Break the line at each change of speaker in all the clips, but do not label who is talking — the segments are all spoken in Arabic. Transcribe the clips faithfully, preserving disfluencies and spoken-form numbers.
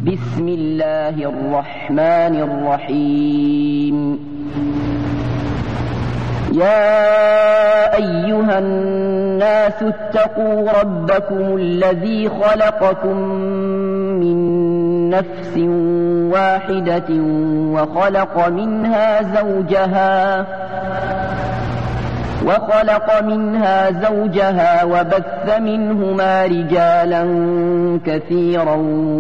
بسم الله الرحمن الرحيم يا أيها الناس اتقوا ربكم الذي خلقكم من نفس واحدة وخلق منها زوجها وخلق منها زوجها وبث منهما رجالا كثيرا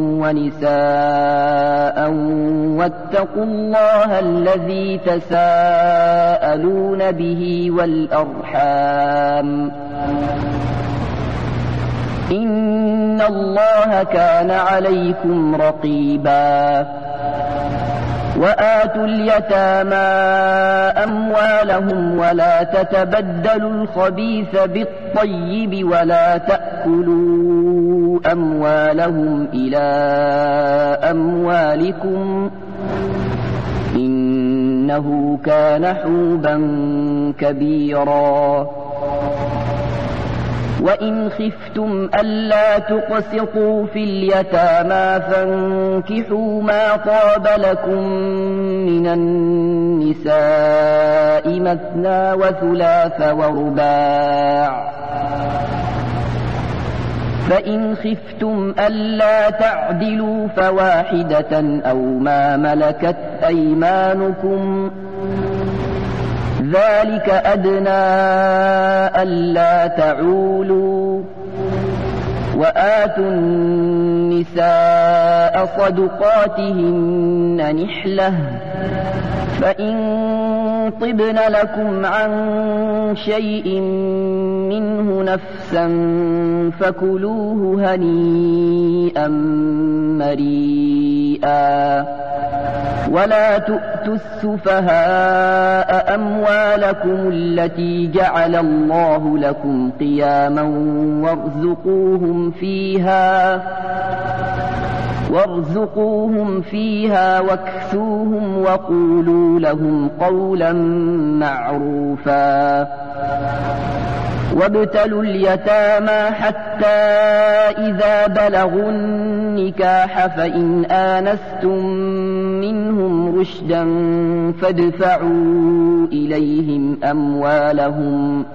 ونساء واتقوا الله الذي تساءلون به والأرحام إن الله كان عليكم رقيبا وآتوا اليتامى أموالهم ولا تتبدلوا الخبيث بالطيب ولا تأكلوا أموالهم إلى أموالكم إنه كان حوبا كبيرا وإن خفتم ألا تقسطوا في اليتامى فانكحوا ما طاب لكم من النساء مثنى وثلاث ورباع فإن خفتم ألا تعدلوا فواحدة أو ما ملكت أيمانكم ذلك أدنى ألا تعولوا وآتوا النساء صدقاتهن نحلة فإن طبن لكم عن شيء منه نفسا فكلوه هنيئا مريئا ولا تؤتوا السفهاء أموالكم التي جعل الله لكم قياما وارزقوهم فيها وارزقوهم فيها واكسوهم وقولوا لهم قولا معروفا وابتلوا اليتامى حتى إذا بلغوا النكاح فإن آنستم منهم رشدا فادفعوا إليهم أموالهم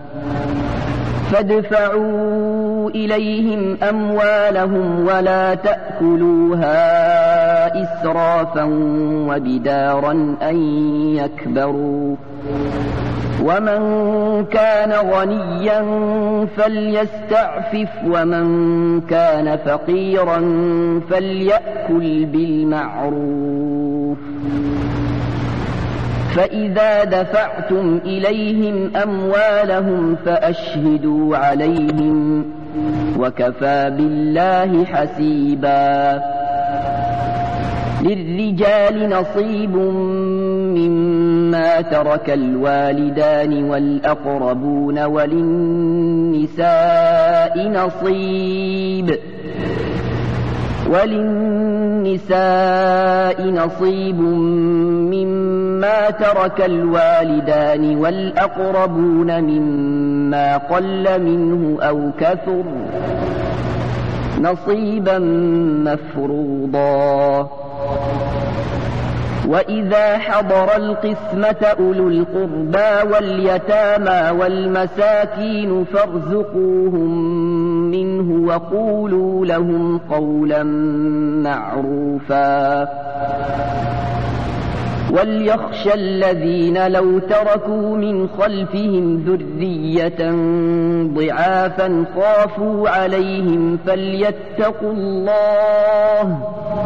فادفعوا إليهم أموالهم ولا تأكلوها إسرافا وبدارا أن يكبروا ومن كان غنيا فليستعفف ومن كان فقيرا فليأكل بالمعروف فإذا دفعتم إليهم أموالهم فأشهدوا عليهم وكفى بالله حسيبا للرجال نصيب مما ترك الوالدان والأقربون وللنساء نصيب وللنساء نصيب مما ترك الوالدان والأقربون مما قل منه أو كثر نصيبا مفروضا وإذا حضر القسمة أولو القربى واليتامى والمساكين فارزقوهم منه وقولوا لهم قولا معروفا وليخشى الذين لو تركوا من خلفهم ذرية ضعافا خافوا عليهم فليتقوا الله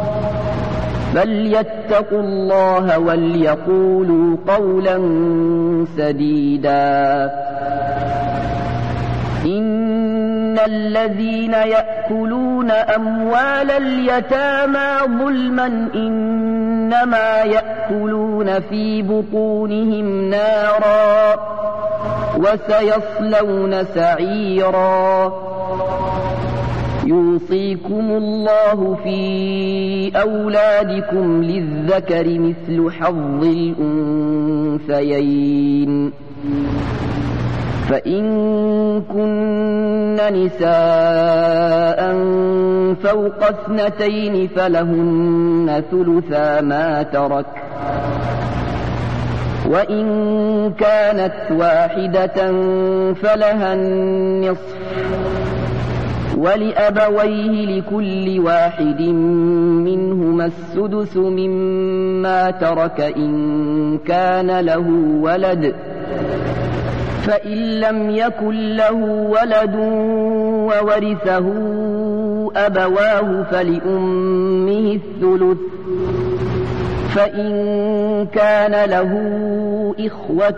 فليتقوا الله وليقولوا قولا سديدا إن الذين يأكلون أموال اليتامى ظلما إنما يأكلون في بطونهم نارا وسيصلون سعيرا يوصيكم الله في أولادكم للذكر مثل حظ الأنثيين فإن كن نساء فوق اثنتين فلهن ثلثا ما ترك، وإن كانت واحدة فلها النصف، ولأبويه لكل واحد منهما السدس مما ترك إن كان له ولد، فإن لم يكن له ولد وورثه أبواه فلأمه الثلث، فإن كان له إخوة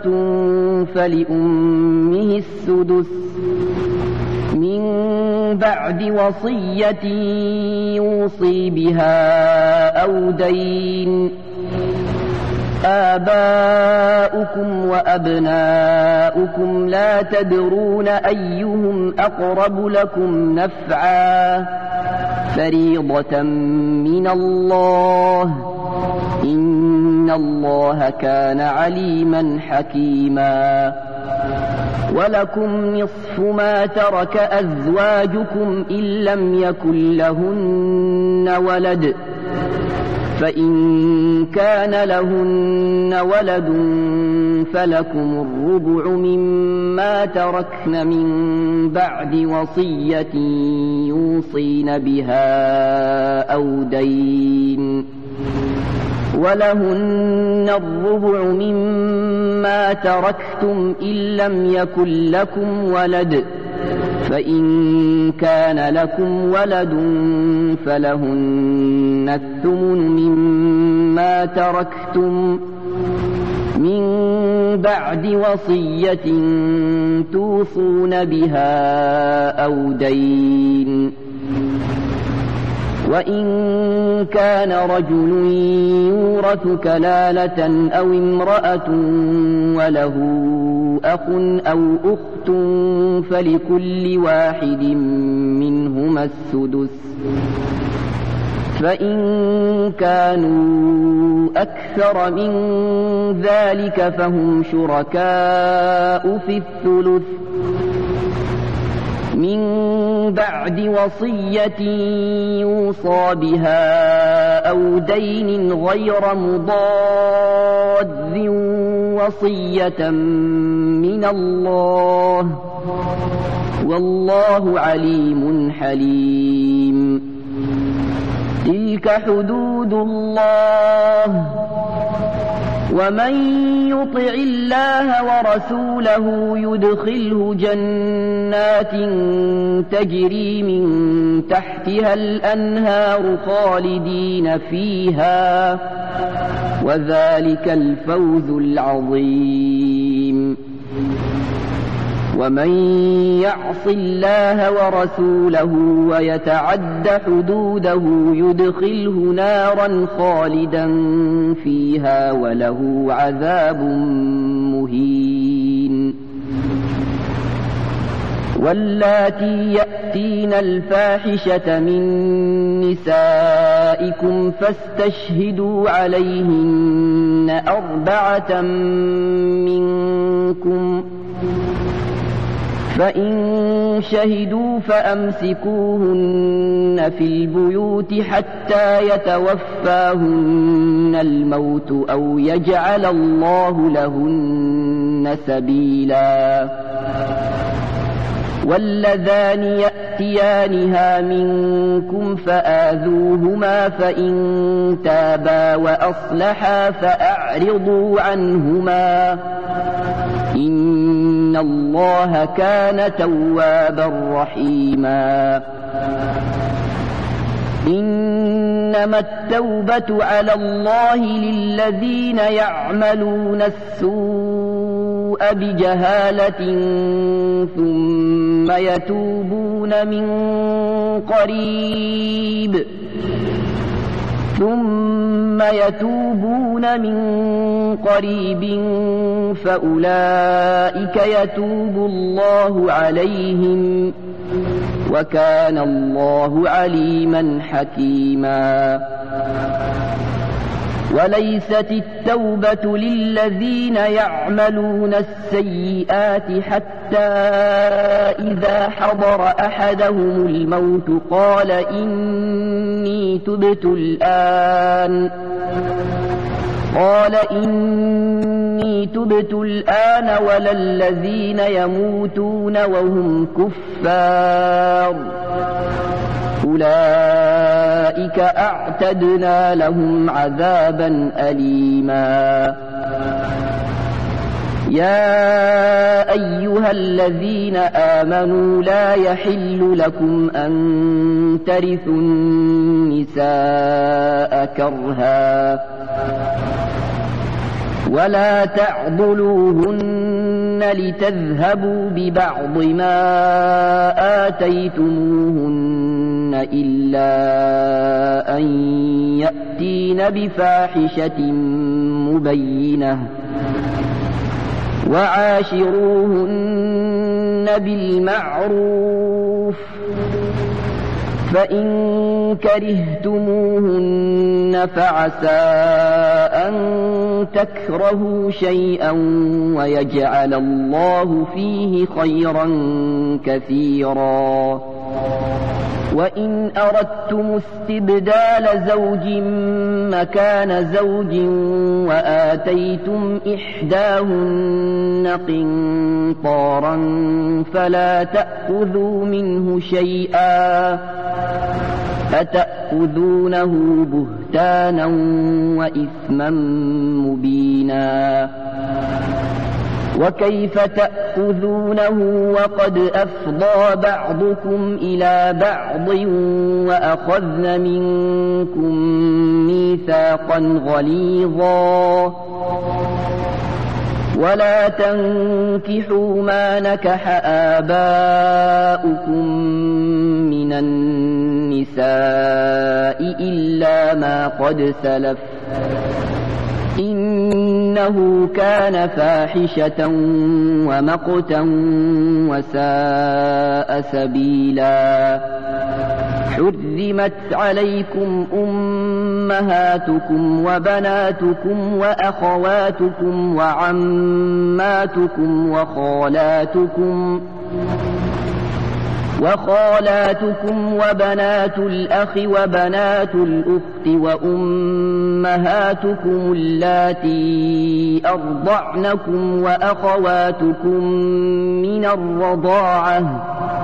فلأمه السدس من بعد وصية يوصي بها أو دين. آباؤكم وأبناؤكم لا تدرون أيهم أقرب لكم نفعا، فريضة من الله، إن الله كان عليما حكيما. ولكم نصف ما ترك أزواجكم إن لم يكن لهن ولد، فإن كان لهن ولد فلكم الربع مما تركن من بعد وصية يوصين بها أو دين، ولهن الربع مما تركتم إن لم يكن لكم ولد، فإن كان لكم ولد فلهن الثمن مما تركتم من بعد وصية توصون بها أو دين. وإن كان رجل يورث كلالة أو امرأة وله أخ أو أخت فلكل واحد منهما السدس، فإن كانوا أكثر من ذلك فهم شركاء في الثلث من بعد وصية يوصى بها أو دين غير مضاد وصية من الله، والله عليم حليم. تلك حدود الله، ومن يطع الله ورسوله يدخله جنات تجري من تحتها الأنهار خالدين فيها، وذلك الفوز العظيم. ومن يعص الله ورسوله ويتعد حدوده يدخله نارا خالدا فيها وله عذاب مهين. واللاتي يأتين الفاحشة من نسائكم فاستشهدوا عليهن أربعة منكم، فإن شهدوا فأمسكوهن في البيوت حتى يتوفاهن الموت أو يجعل الله لهن سبيلا. واللذان يأتيانها منكم فآذوهما، فإن تابا وأصلحا فأعرضوا عنهما، إن الله كان توابا رحيما. إنما التوبة على الله للذين يعملون السوء بجهالة ثم يتوبون من قريب ثم يتوبون من قريب فأولئك يتوب الله عليهم، وكان الله عليما حكيما. وليست التوبة للذين يعملون السيئات حتى إذا حضر أحدهم الموت قال إني تبت الآن قال إني تبت الآن ولا الذين يموتون وهم كفار أولئك أعتدنا لهم عذابا أليما. يا أيها الذين آمنوا لا يحل لكم أن ترثوا النساء كرها ولا تعضلوهن لتذهبوا ببعض ما آتيتموهن إلا أن يأتين بفاحشة مبينة وعاشروهن بالمعروف فإن كرهتموهن فعسى أن تكرهوا شيئا ويجعل الله فيه خيرا كثيرا. وإن أردتم استبدال زوج مكان زوج وآتيتم إحداهن قنطارا فلا تأخذوا منه شيئا أتأخذونه بهتانا وإثما مبينا. وكيف تأخذونه وقد أفضى بعضكم إلى بعض وأخذن منكم ميثاقا غليظا ولا تنكحوا ما نكح آباؤكم من النساء إلا ما قد سلف إنه كان فاحشة ومقتا وساء سبيلا. حرمت عليكم أمهاتكم وبناتكم وأخواتكم وعماتكم وخالاتكم وخالاتكم وبنات الأخ وبنات الأخت وأمهاتكم اللاتي أرضعنكم وأخواتكم من الرضاعة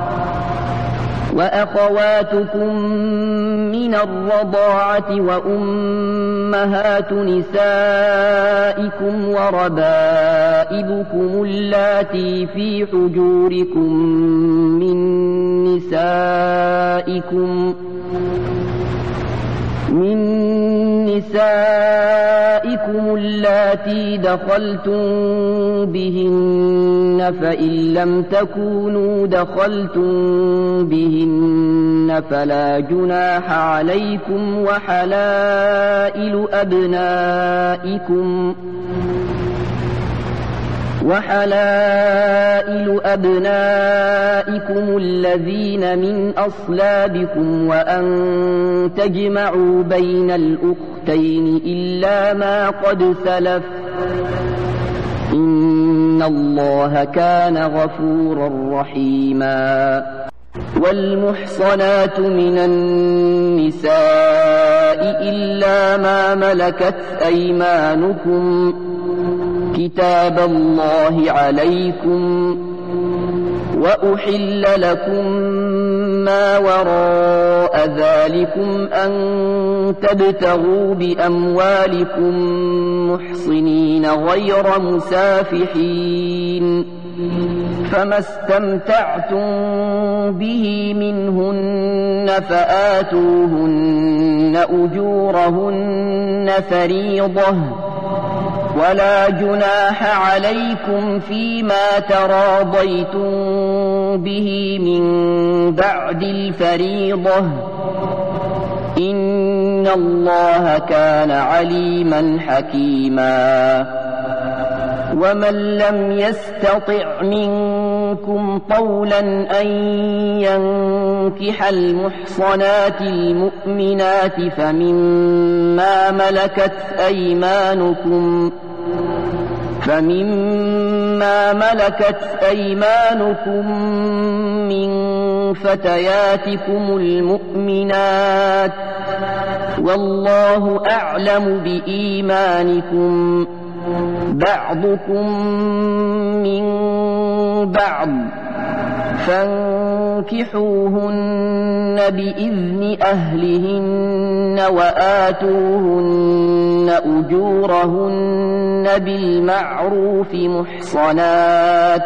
وأخواتكم من الرضاعة وأمهات نسائكم وربائبكم اللاتي في حجوركم من نسائكم من نسائكم اللاتي دخلتم بهن فإن لم تكونوا دخلتم بهن فلا جناح عليكم وحلائل أبنائكم وحلائل أبنائكم الذين من أصلابكم وأن تجمعوا بين الأختين إلا ما قد سلف إن الله كان غفورا رحيما. والمحصنات من النساء إلا ما ملكت أيمانكم كتاب الله عليكم وأحل لكم ما وراء ذلكم أن تبتغوا بأموالكم محصنين غير مسافحين فما استمتعتم به منهن فآتوهن أجورهن فريضة ولا جناح عليكم فيما تراضيتم به من بعد الفريضة إن الله كان عليما حكيما. ومن لم يستطع منكم منكم طولا أن ينكح المحصنات المؤمنات فمما ملكت أيمانكم فمما ملكت أيمانكم من فتياتكم المؤمنات والله أعلم بإيمانكم بعضكم من بعض فانكحوهن بإذن أهلهن وآتوهن أجورهن بالمعروف محصنات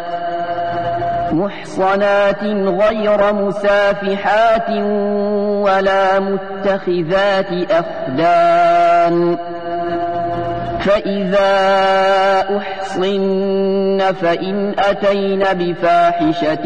محصنات غير مسافحات ولا متخذات أخدان فإذا أحصن فإن أتين بفاحشة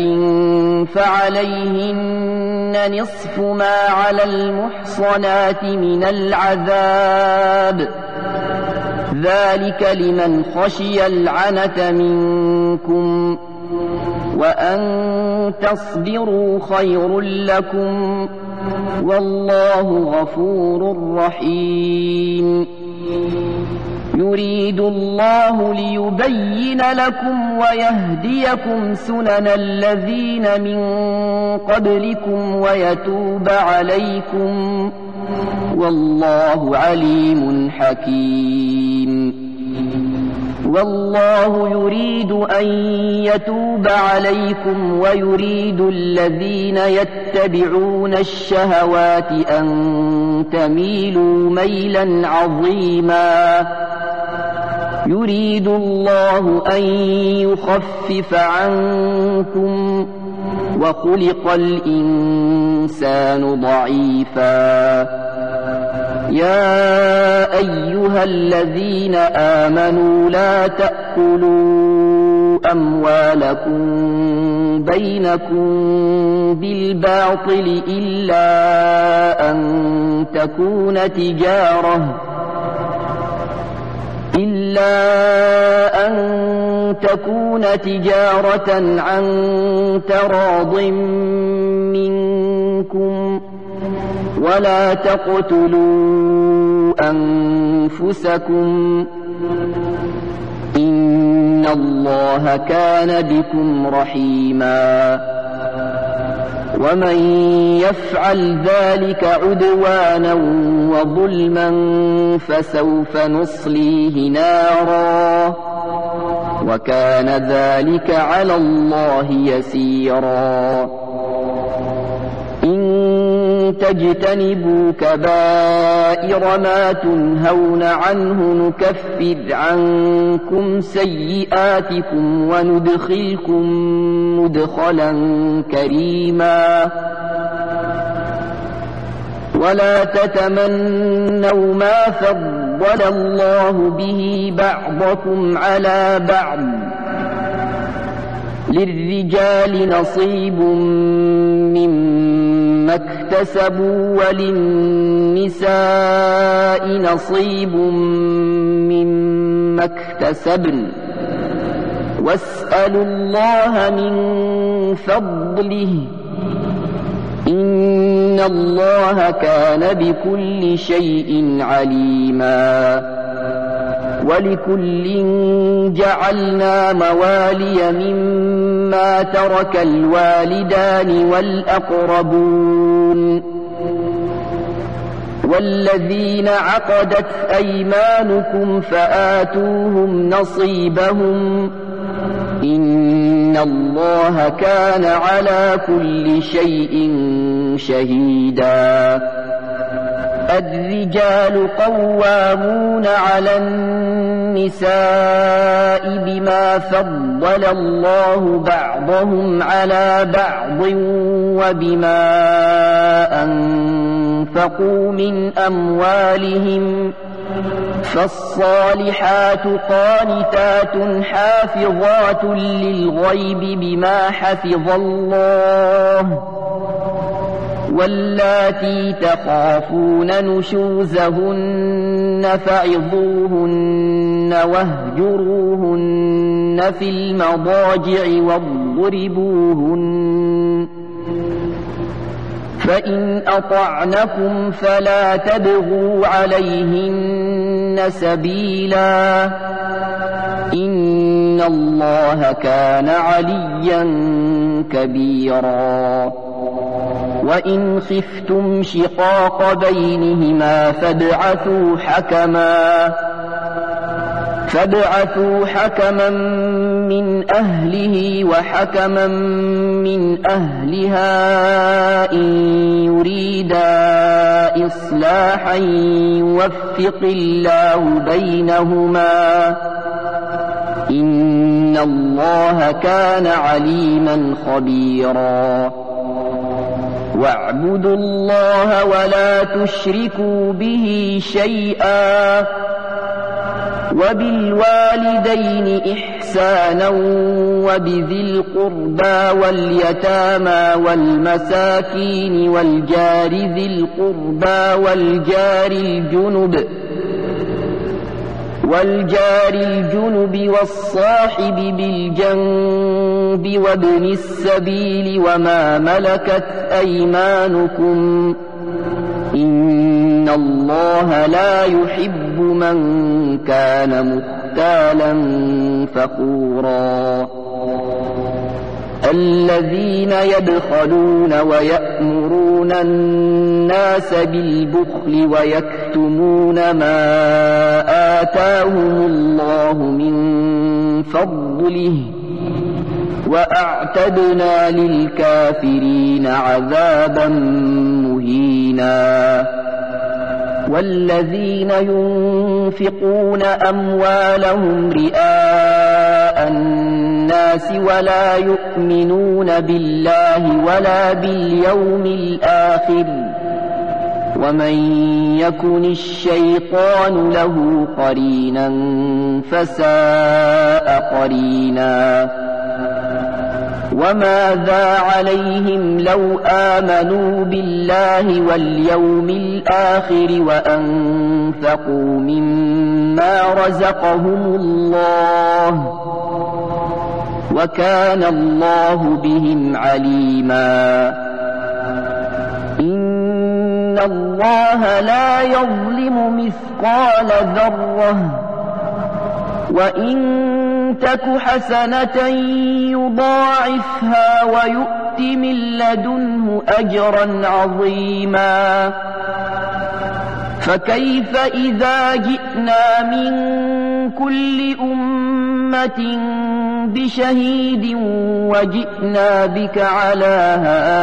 فعليهن نصف ما على المحصنات من العذاب ذلك لمن خشي العنة منكم وأن تصبروا خير لكم والله غفور رحيم يريد الله ليبين لكم ويهديكم سنن الذين من قبلكم ويتوب عليكم والله عليم حكيم والله يريد أن يتوب عليكم ويريد الذين يتبعون الشهوات أن تميلوا ميلا عظيما يريد الله أن يخفف عنكم وخلق الإنسان ضعيفا يا أيها الذين آمنوا لا تأكلوا أموالكم بينكم بالباطل إلا أن تكون تجارة إلا أن تكون تجارة عن تراض منكم ولا تقتلوا أنفسكم إن الله كان بكم رحيما ومن يفعل ذلك عدوانا وظلما فسوف نصليه نارا وكان ذلك على الله يسيرا إن تجتنبوا كبائر ما تنهون عنه نكفر عنكم سيئاتكم وندخلكم مدخلا كريما ولا تتمنوا ما فضل الله به بعضكم على بعض للرجال نصيب مما اكتسبوا وللنساء نصيب مما اكتسبن واسألوا الله من فضله إن الله كان بكل شيء عليما ولكل جعلنا موالي مما ترك الوالدان والأقربون والذين عقدت أيمانكم فآتوهم نصيبهم إن الله كان على كل شيء شهيدا الرجال قوامون على النساء بما فضل الله بعضهم على بعض وبما أنفقوا من أموالهم فالصالحات قانتات حافظات للغيب بما حفظ الله واللاتي تخافون نشوزهن فعظوهن واهجروهن في المضاجع واضربوهن فإن أطعنكم فلا تبغوا عليهن سبيلا إن الله كان عليا كبيرا وإن خفتم شقاق بينهما فابعثوا حكما فابعثوا حكما من أهله وحكما من أهلها إن يريدا إصلاحا يوفق الله بينهما إن الله كان عليما خبيرا واعبدوا الله ولا تشركوا به شيئا وبالوالدين إحسانا وبذي القربى واليتامى والمساكين والجار ذي القربى والجار الجنب والجار الجنب والصاحب بالجنب وابن السبيل وما ملكت أيمانكم إن الله لا يحب من كان مختالا فخورا الذين يبخلون ويأمرون الناس بالبخل ويكتمون ما آتاهم الله من فضله وأعتدنا للكافرين عذابا مهينا والذين ينفقون أموالهم رئاء الناس ولا يؤمنون بالله ولا باليوم الآخر ومن يكن الشيطان له قرينا فساء قرينا وماذا عليهم لو آمنوا بالله واليوم الآخر وأنفقوا مما رزقهم الله وكان الله بهم عليما إن الله لا يظلم مثقال ذرة وإن تك حسنة يضاعفها ويؤت من لدنه أجرا عظيما فكيف إذا جئنا من كل أمة بشهيد وجئنا بك على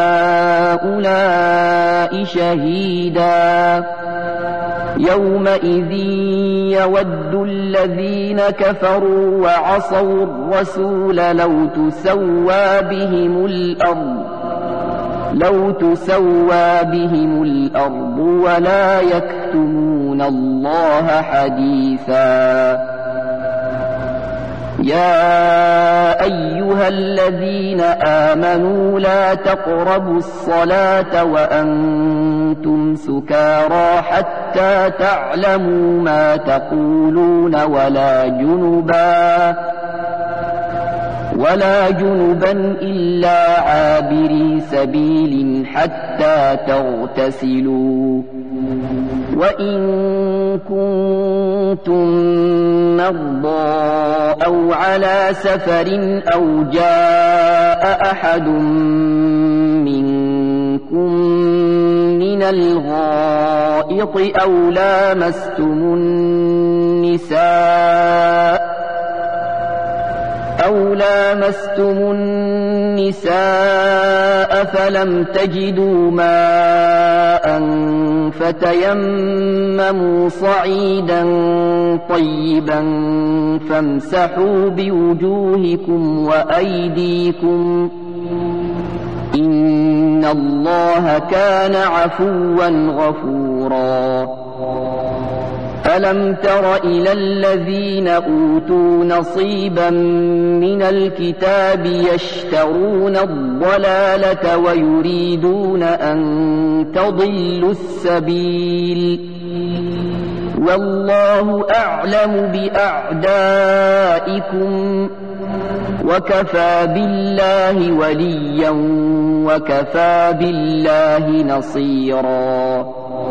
هؤلاء شهيدا يومئذ يود الذين كفروا وعصوا الرسول لو تسوى بهم الأرض لو تسوى بهم الأرض ولا يكتمون الله حديثا يا أيها الذين آمنوا لا تقربوا الصلاة وأنتم سكارى حتى تعلموا ما تقولون ولا جنبا ولا جنبا إلا عابري سبيل حتى تغتسلوا وإن كنتم مرضى أو على سفر أو جاء أحد منكم من الغائط أو لامستم النساء أو لامستم النساء فلم تجدوا ماء فتيمموا صعيدا طيبا فامسحوا بوجوهكم وأيديكم إن الله كان عفوا غفورا ألم تر إلى الذين أوتوا نصيبا من الكتاب يشترون الضلالة ويريدون أن تضلوا السبيل والله أعلم بأعدائكم وكفى بالله وليا وكفى بالله نصيرا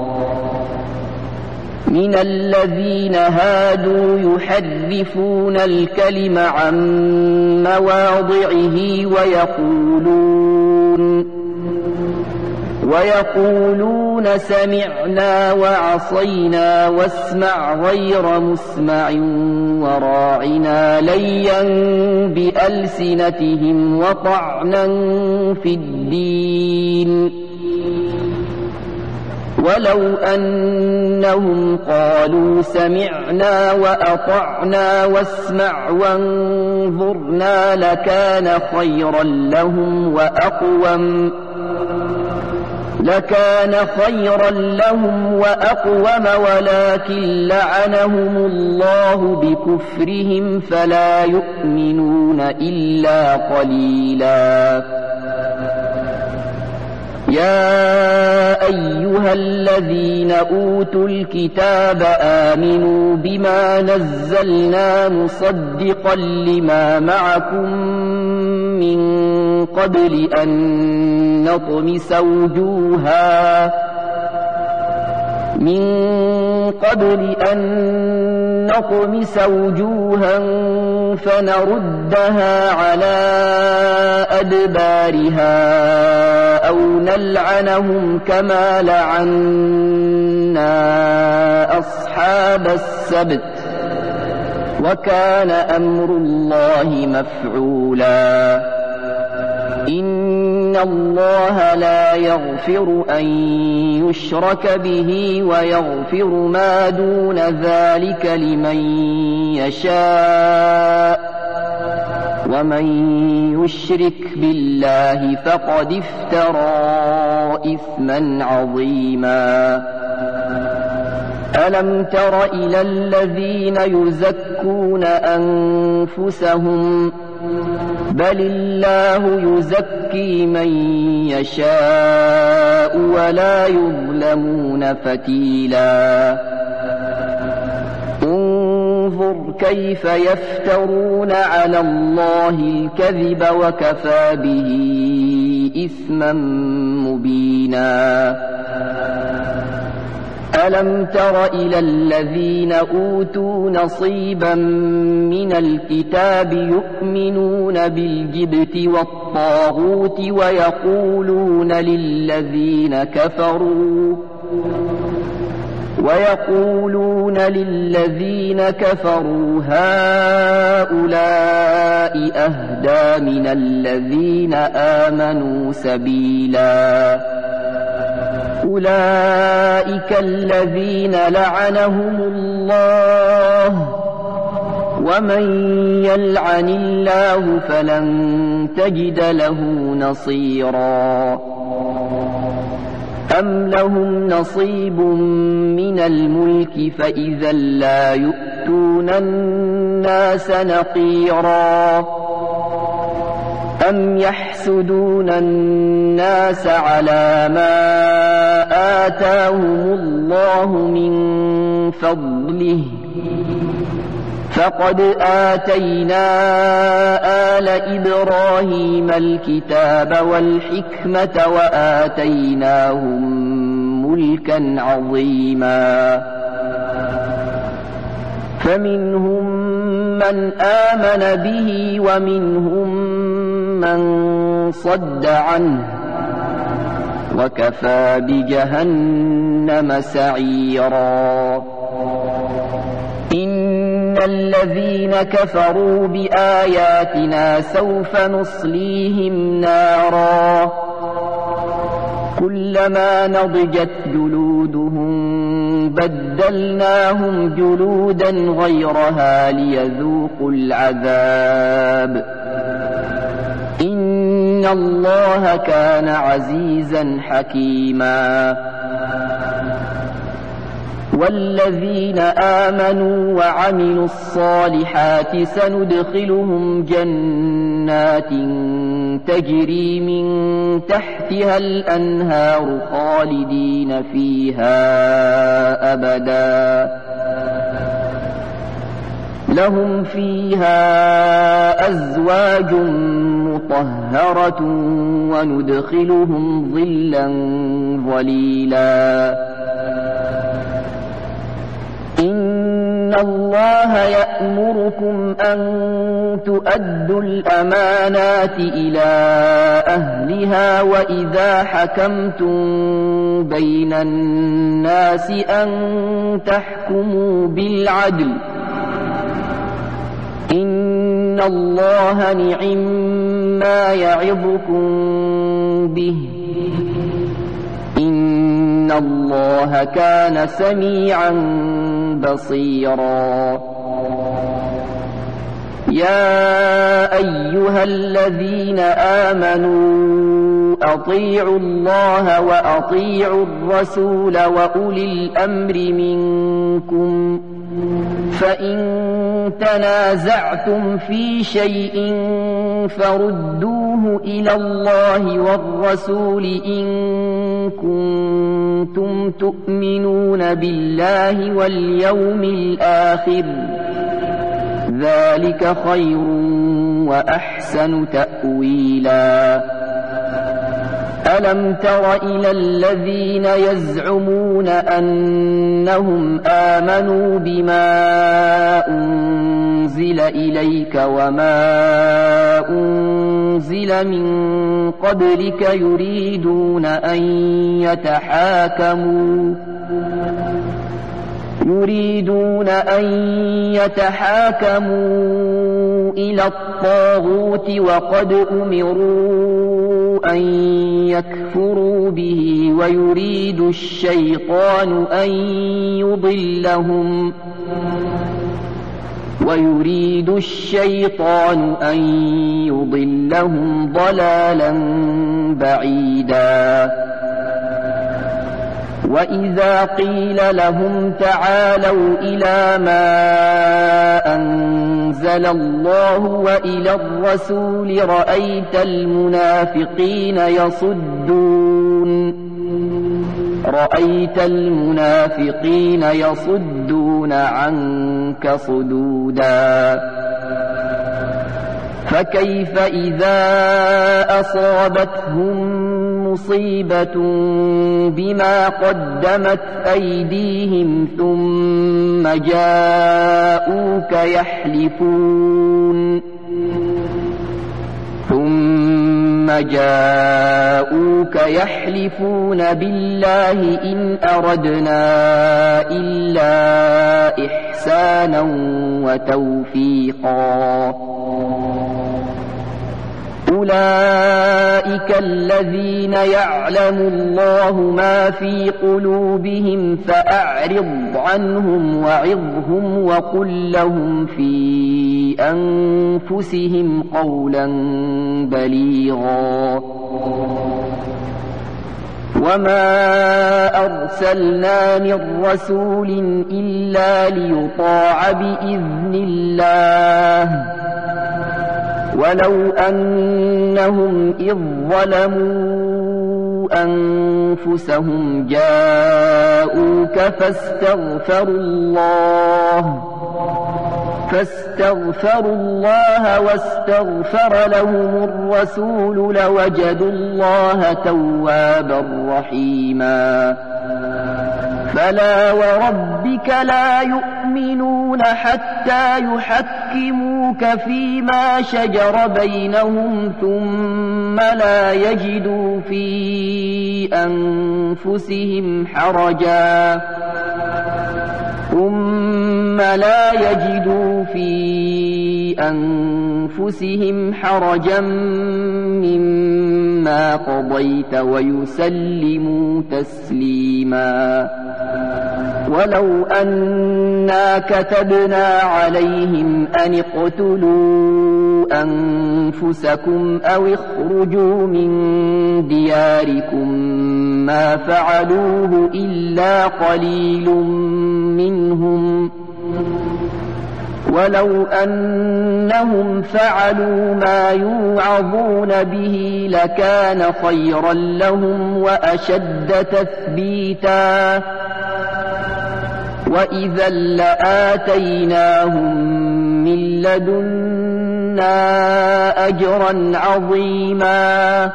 من الذين هادوا يحرفون الكلم عن مواضعه ويقولون ويقولون سمعنا وعصينا واسمع غير مسمع وراعنا ليا بألسنتهم وطعنا في الدين ولو أنهم قالوا سمعنا وأطعنا واسمع وانظرنا لكان خيرا لهم وأقوم لكان خيرا لهم وأقوم ولكن لعنهم الله بكفرهم فلا يؤمنون إلا قليلا يا أيها الذين أوتوا الكتاب آمنوا بما نزلنا مصدقا لما معكم من قبل أن نطمس وجوها من قبل أن نطمس وجوها فنردها على أدبارها أو نلعنهم كما لعنا أصحاب السبت وكان أمر الله مفعولا إن الله لا يغفر أن يشرك به ويغفر ما دون ذلك لمن يشاء ومن يشرك بالله فقد افترى إثما عظيما ألم تر إلى الذين يزكون أنفسهم بل الله يزكي من يشاء ولا يظلمون فتيلا انظر كيف يفترون على الله الكذب وكفى به إثما مبينا ألم تر إلى الذين أوتوا نصيبا من الكتاب يؤمنون بالجبت والطاغوت ويقولون للذين كفروا ويقولون للذين كفروا هؤلاء أهدى من الذين آمنوا سبيلا أولئك الذين لعنهم الله ومن يلعن الله فلن تجد له نصيرا أم لهم نصيب من الملك فإذا لا يؤتون الناس نقيرا أم يحسدون الناس على ما آتاهم الله من فضله فقد آتينا آل إبراهيم الكتاب والحكمة وآتيناهم ملكا عظيما فمنهم من آمن به ومنهم من صد عنه وكفى بجهنم سعيرا إن الذين كفروا بآياتنا سوف نصليهم نارا كلما نضجت جلودهم بدلناهم جلودا غيرها ليذوقوا العذاب إن الله كان عزيزا حكيما والذين آمنوا وعملوا الصالحات سندخلهم جنات تجري من تحتها الأنهار خالدين فيها أبدا لهم فيها أزواج مطهرة وندخلهم ظلا ظليلا إن الله يأمركم أن تؤدوا الأمانات إلى أهلها وإذا حكمتم بين الناس أن تحكموا بالعدل إن الله نعم ما يعظكم به إن الله كان سميعا بصيرا يا أيها الذين آمنوا أطيعوا الله وأطيعوا الرسول وأولي الأمر منكم فإن تنازعتم في شيء فردوه إلى الله والرسول إن كنتم تؤمنون بالله واليوم الآخر ذلك خير وأحسن تأويلا ألم تر إلى الذين يزعمون أنهم آمنوا بما أنزل إليك وما أنزل من قبلك يريدون أن يتحاكموا يريدون أن يتحاكموا إلى الطاغوت وقد أمروا أن يكفروا به ويريد الشيطان أن يضلهم ويريد الشيطان أن يضلهم ضلالا بعيدا وإذا قيل لهم تعالوا إلى ما أنزل الله وإلى الرسول رأيت المنافقين يصدون رأيت المنافقين يصدون عنك صدودا فكيف إذا أصابتهم مصيبة بما قدمت أيديهم ثم جاءوك يحلفون ثم جاءوك يحلفون بالله إن أردنا إلا إحسانا وتوفيقا أولئك الذين يعلم الله ما في قلوبهم فأعرض عنهم وعظهم وقل لهم في أنفسهم قولا بليغا وما أرسلنا من رسول إلا ليطاع بإذن الله ولو أنهم إذ ظلموا أنفسهم جاءوك فاستغفروا الله فاستغفروا الله واستغفر لهم الرسول لوجدوا الله توابا رحيما فلا وربك لا يؤمنون حتى يحكموك فيما شجر بينهم ثم لا يجدوا في أنفسهم حرجا ثم لا يجدوا في أنفسهم حرجا مما قضيت ويسلموا تسليما ولو أنا كتبنا عليهم أن اقتلوا أنفسكم أو اخرجوا من دياركم ما فعلوه إلا قليل ولو أنهم فعلوا ما يوعظون به لكان خيرا لهم وأشد تثبيتا وإذا لآتيناهم من لدنا أجرا عظيما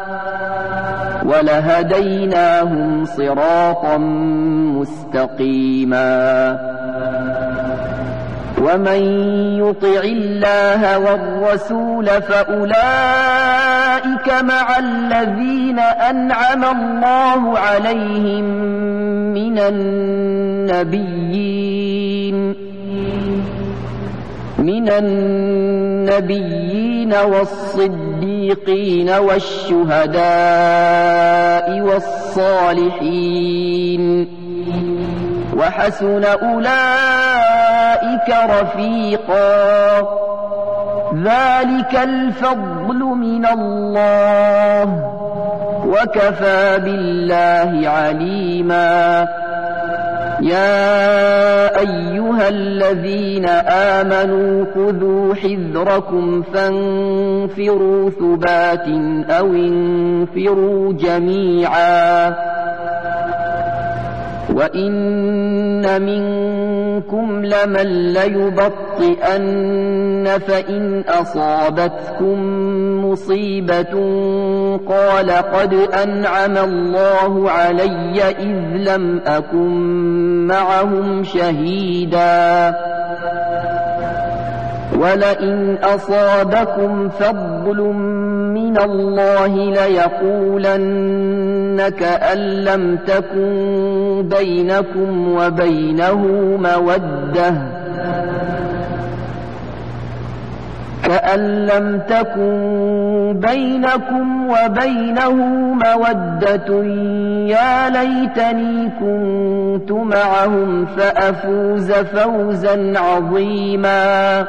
ولهديناهم صراطا مستقيما ومن يطع الله والرسول فأولئك مع الذين أنعم الله عليهم من النبيين من النبيين والصديقين والشهداء والصالحين وحسن أولئك رفيقا ذلك الفضل من الله وكفى بالله عليما يا أيها الذين آمنوا خذوا حذركم فانفروا ثبات أو انفروا جميعا وإن منكم لمن ليبطئن فإن أصابتكم مصيبة قال قد أنعم الله علي إذ لم أكن معهم شهيدا ولئن أصابكم فضل من الله ليقولن كأن لم تكن بينكم وبينه مودة كأن لم تكن بينكم وبينه مودة يا ليتني كنت معهم فأفوز فوزا عظيما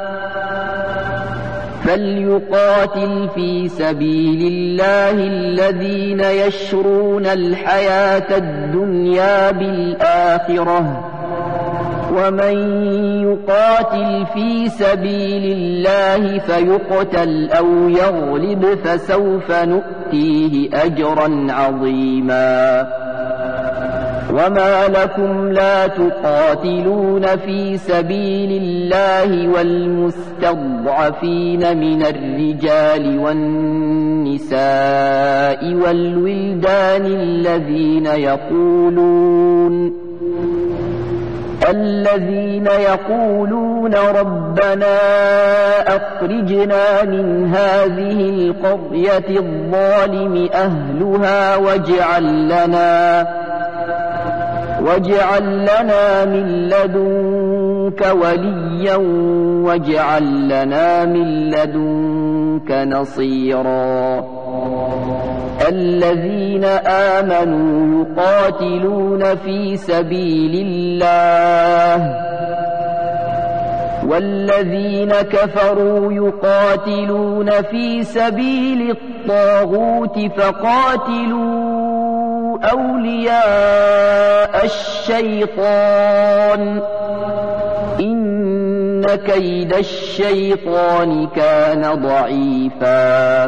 فليقاتل في سبيل الله الذين يشرون الحياة الدنيا بالآخرة ومن يقاتل في سبيل الله فيقتل أو يغلب فسوف نؤتيه أجرا عظيما وما لكم لا تقاتلون في سبيل الله والمستضعفين من الرجال والنساء والولدان الذين يقولون الذين يقولون ربنا أخرجنا من هذه القرية الظالم أهلها واجعل لنا واجعل لنا من لدنك وليا واجعل لنا من لدنك نصيرا الذين آمنوا يقاتلون في سبيل الله والذين كفروا يقاتلون في سبيل الطاغوت فقاتلوا أولياء الشيطان إن كيد الشيطان كان ضعيفا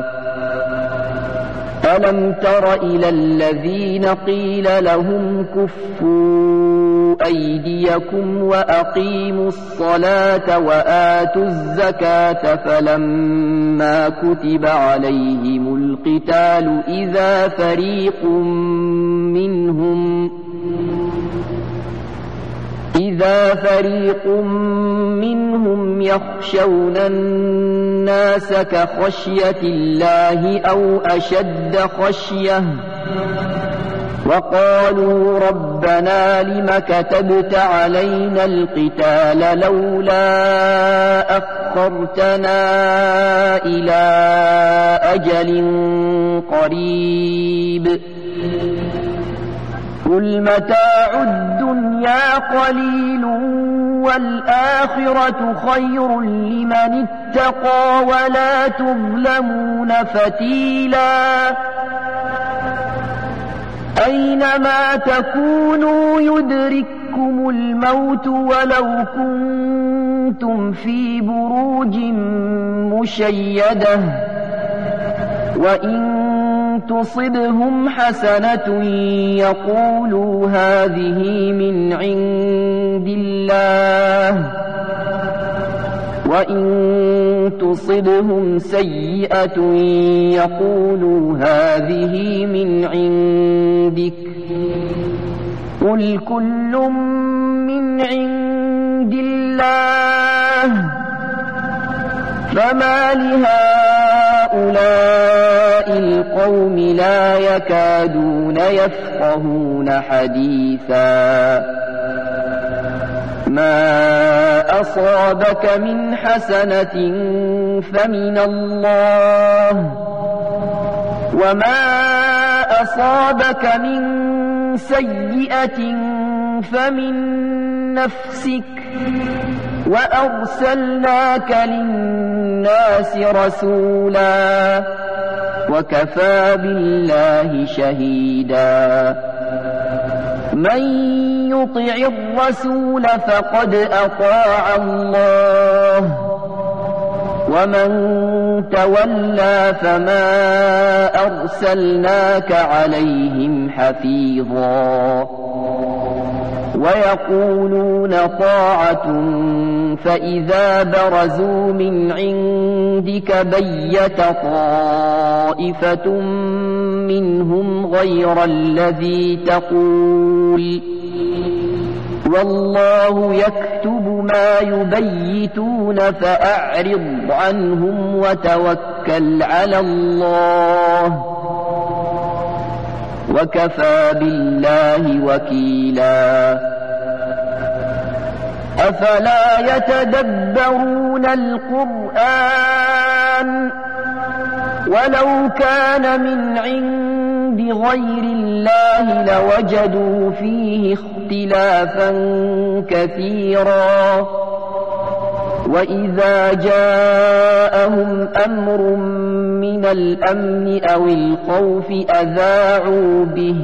ألم تر إلى الذين قيل لهم كفوا أيديكم وأقيموا الصلاة وآتوا الزكاة فلما كتب عليهم القتال إذا فريق منهم إذا فريق منهم يخشون الناس كخشية الله أو أشد خشية وقالوا ربنا لم كتبت علينا القتال لولا أخرتنا إلى أجل قريب قل متاع الدنيا قليل والآخرة خير لمن اتقى ولا تظلمون فتيلا أينما تكونوا يدرككم يدرككم الموت ولو كنتم في بروج مشيدة وإن تصبهم حسنة يقولوا هذه من عند الله وإن تصبهم سيئة يقولوا هذه من عندك قل كل من عند الله فما لهؤلاء القوم لا يكادون يفقهون حديثا ما أصابك من حسنة فمن الله وما أصابك من سيئة فمن نفسك وأرسلناك للناس رسولا وكفى بالله شهيدا من يطع الرسول فقد أطاع الله ومن تولى فما أرسلناك عليهم حفيظا ويقولون طاعة فإذا برزوا من عندك بيت طائفة منهم غير الذي تقول والله يكتب ما يبيتون فأعرض عنهم وتوكل على الله وكفى بالله وكيلا أفلا يتدبرون القرآن ولو كان من عند غير الله لوجدوا فيه اختلافا كثيرا وإذا جاءهم أمر من الأمن أو الخوف أذاعوا به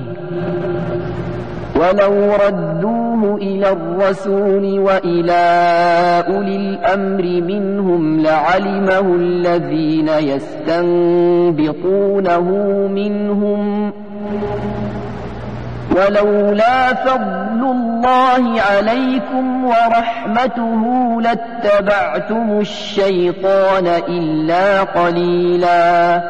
ولو ردوه إلى الرسول وإلى أولي الأمر منهم لعلمه الذين يستنبطونه منهم ولولا فضل الله عليكم ورحمته لاتبعتم الشيطان إلا قليلا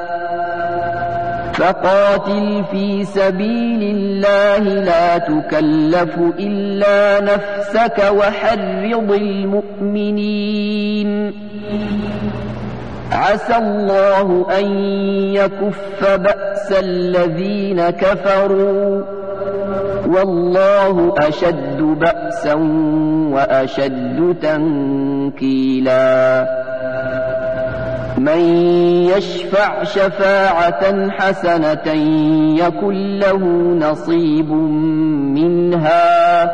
فقاتل في سبيل الله لا تكلف إلا نفسك وحرض المؤمنين عسى الله أن يكف بأس الذين كفروا والله أشد بأسا وأشد تنكيلا من يشفع شفاعة حسنة يكن له نصيب منها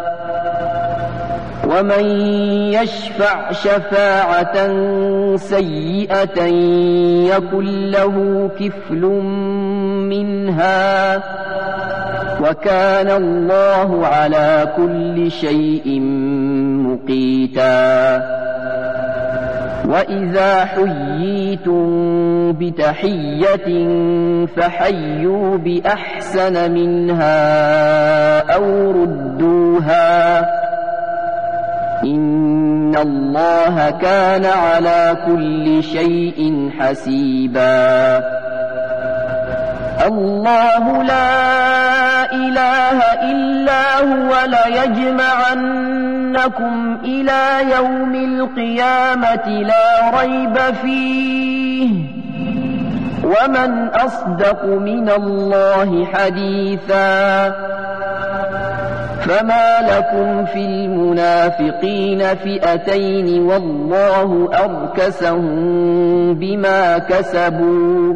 ومن يشفع شفاعة سيئة يكن له كفل منها وكان الله على كل شيء مقيتا وإذا حييتم بتحية فحيوا بأحسن منها أو ردوها إن الله كان على كل شيء حسيبا الله لا إله إلا هو ليجمعنكم إلى يوم القيامة لا ريب فيه ومن أصدق من الله حديثا فما لكم في المنافقين فئتين والله أركسهم بما كسبوا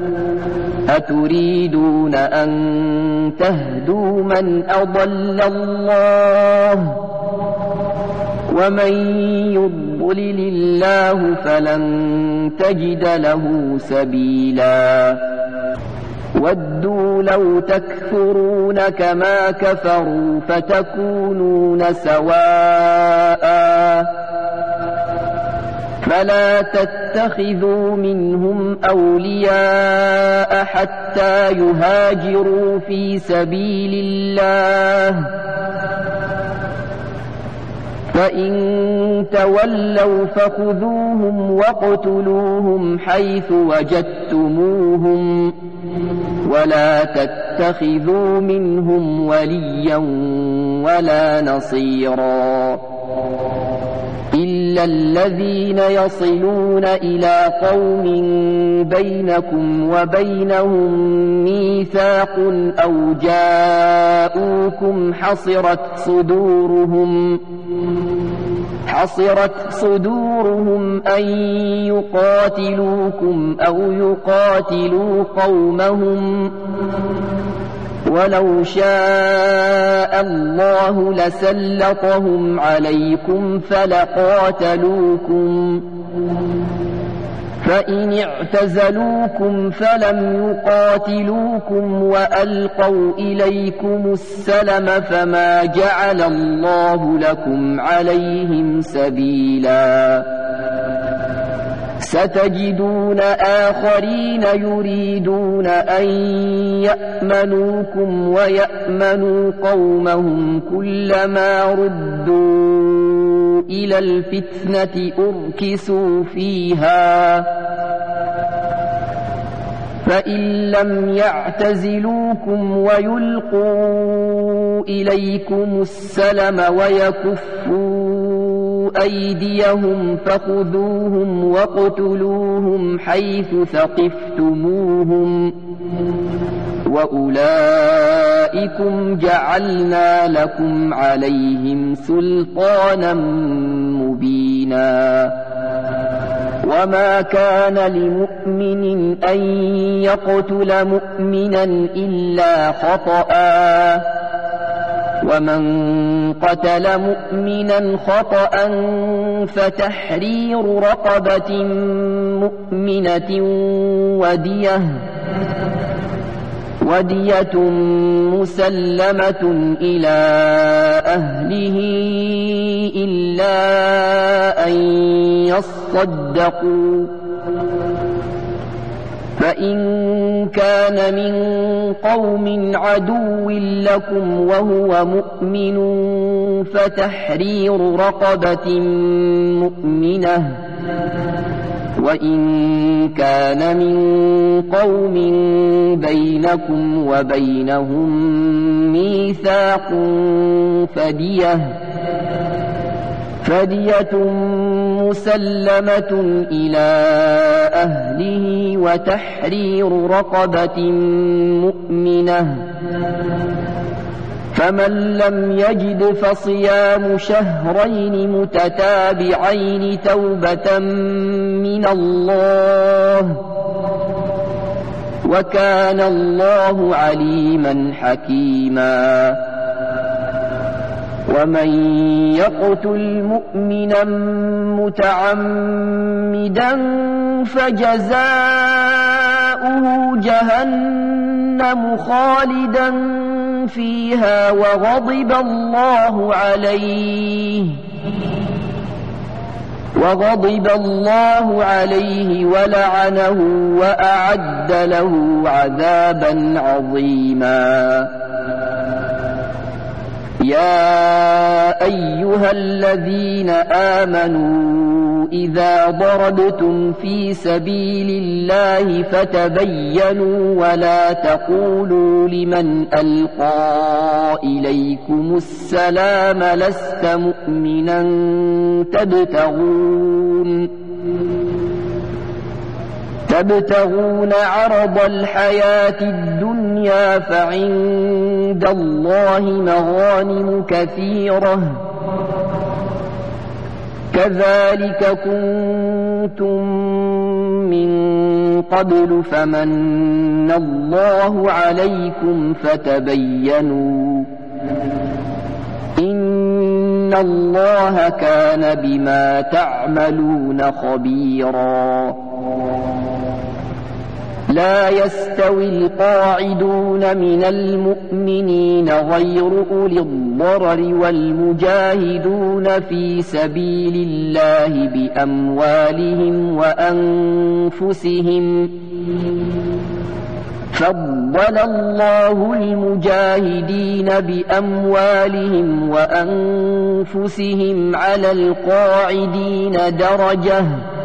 أتريدون أن تهدوا من أضل الله ومن يضلل الله فلن تجد له سبيلا ودوا لو تكفرون كما كفروا فتكونون سواء فلا تتخذوا منهم أولياء حتى يهاجروا في سبيل الله فإن تولوا فخذوهم واقتلوهم حيث وجدتموهم ولا تتخذوا منهم وليا ولا نصيرا إلا الذين يصلون إلى قوم بينكم وبينهم ميثاق أو جاءوكم حصرت صدورهم حصرت صدورهم أن يقاتلوكم أو يقاتلوا قومهم ولو شاء الله لسلطهم عليكم فلقاتلوكم فإن اعتزلوكم فلم يقاتلوكم وألقوا إليكم السلم فما جعل الله لكم عليهم سبيلا ستجدون آخرين يريدون أن يأمنوكم ويأمنوا قومهم كلما ردوا إلى الفتنة أركسوا فيها فإن لم يعتزلوكم ويلقوا إليكم السلم ويكفوا أيديهم فخذوهم واقتلوهم حيث ثقفتموهم وأولئكم جعلنا لكم عليهم سلطانا مبينا وما كان لمؤمن أن يقتل مؤمنا إلا خطأ ومن قتل مؤمنا خطأ فتحرير رقبة مؤمنة ودية ودية مسلمة إلى أهله إلا أن يصدقوا فإن كان من قوم عدو لكم وهو مؤمن فتحرير رقبة مؤمنة وإن كان من قوم بينكم وبينهم ميثاق فدية فدية مسلمة إلى أهله وتحرير رقبة مؤمنة فمن لم يجد فصيام شهرين متتابعين توبة من الله وكان الله عليما حكيما ومن يقتل مؤمنا متعمدا فجزاؤه جهنم خالدا فيها وغضب الله عليه وغضب الله عليه ولعنه وأعد له عذابا عظيما يا أيها الذين آمنوا إذا ضربتم في سبيل الله فتبينوا ولا تقولوا لمن ألقى إليكم السلام لست مؤمنا تبتغون تبتغون عرض الحياة الدنيا فعند الله مغانم كثيرة كذلك كنتم من قبل فمن الله عليكم فتبينوا إن الله كان بما تعملون خبيرا لا يستوي القاعدون من المؤمنين غير أولي الضرر والمجاهدون في سبيل الله بأموالهم وأنفسهم فضل الله المجاهدين بأموالهم وأنفسهم على القاعدين درجة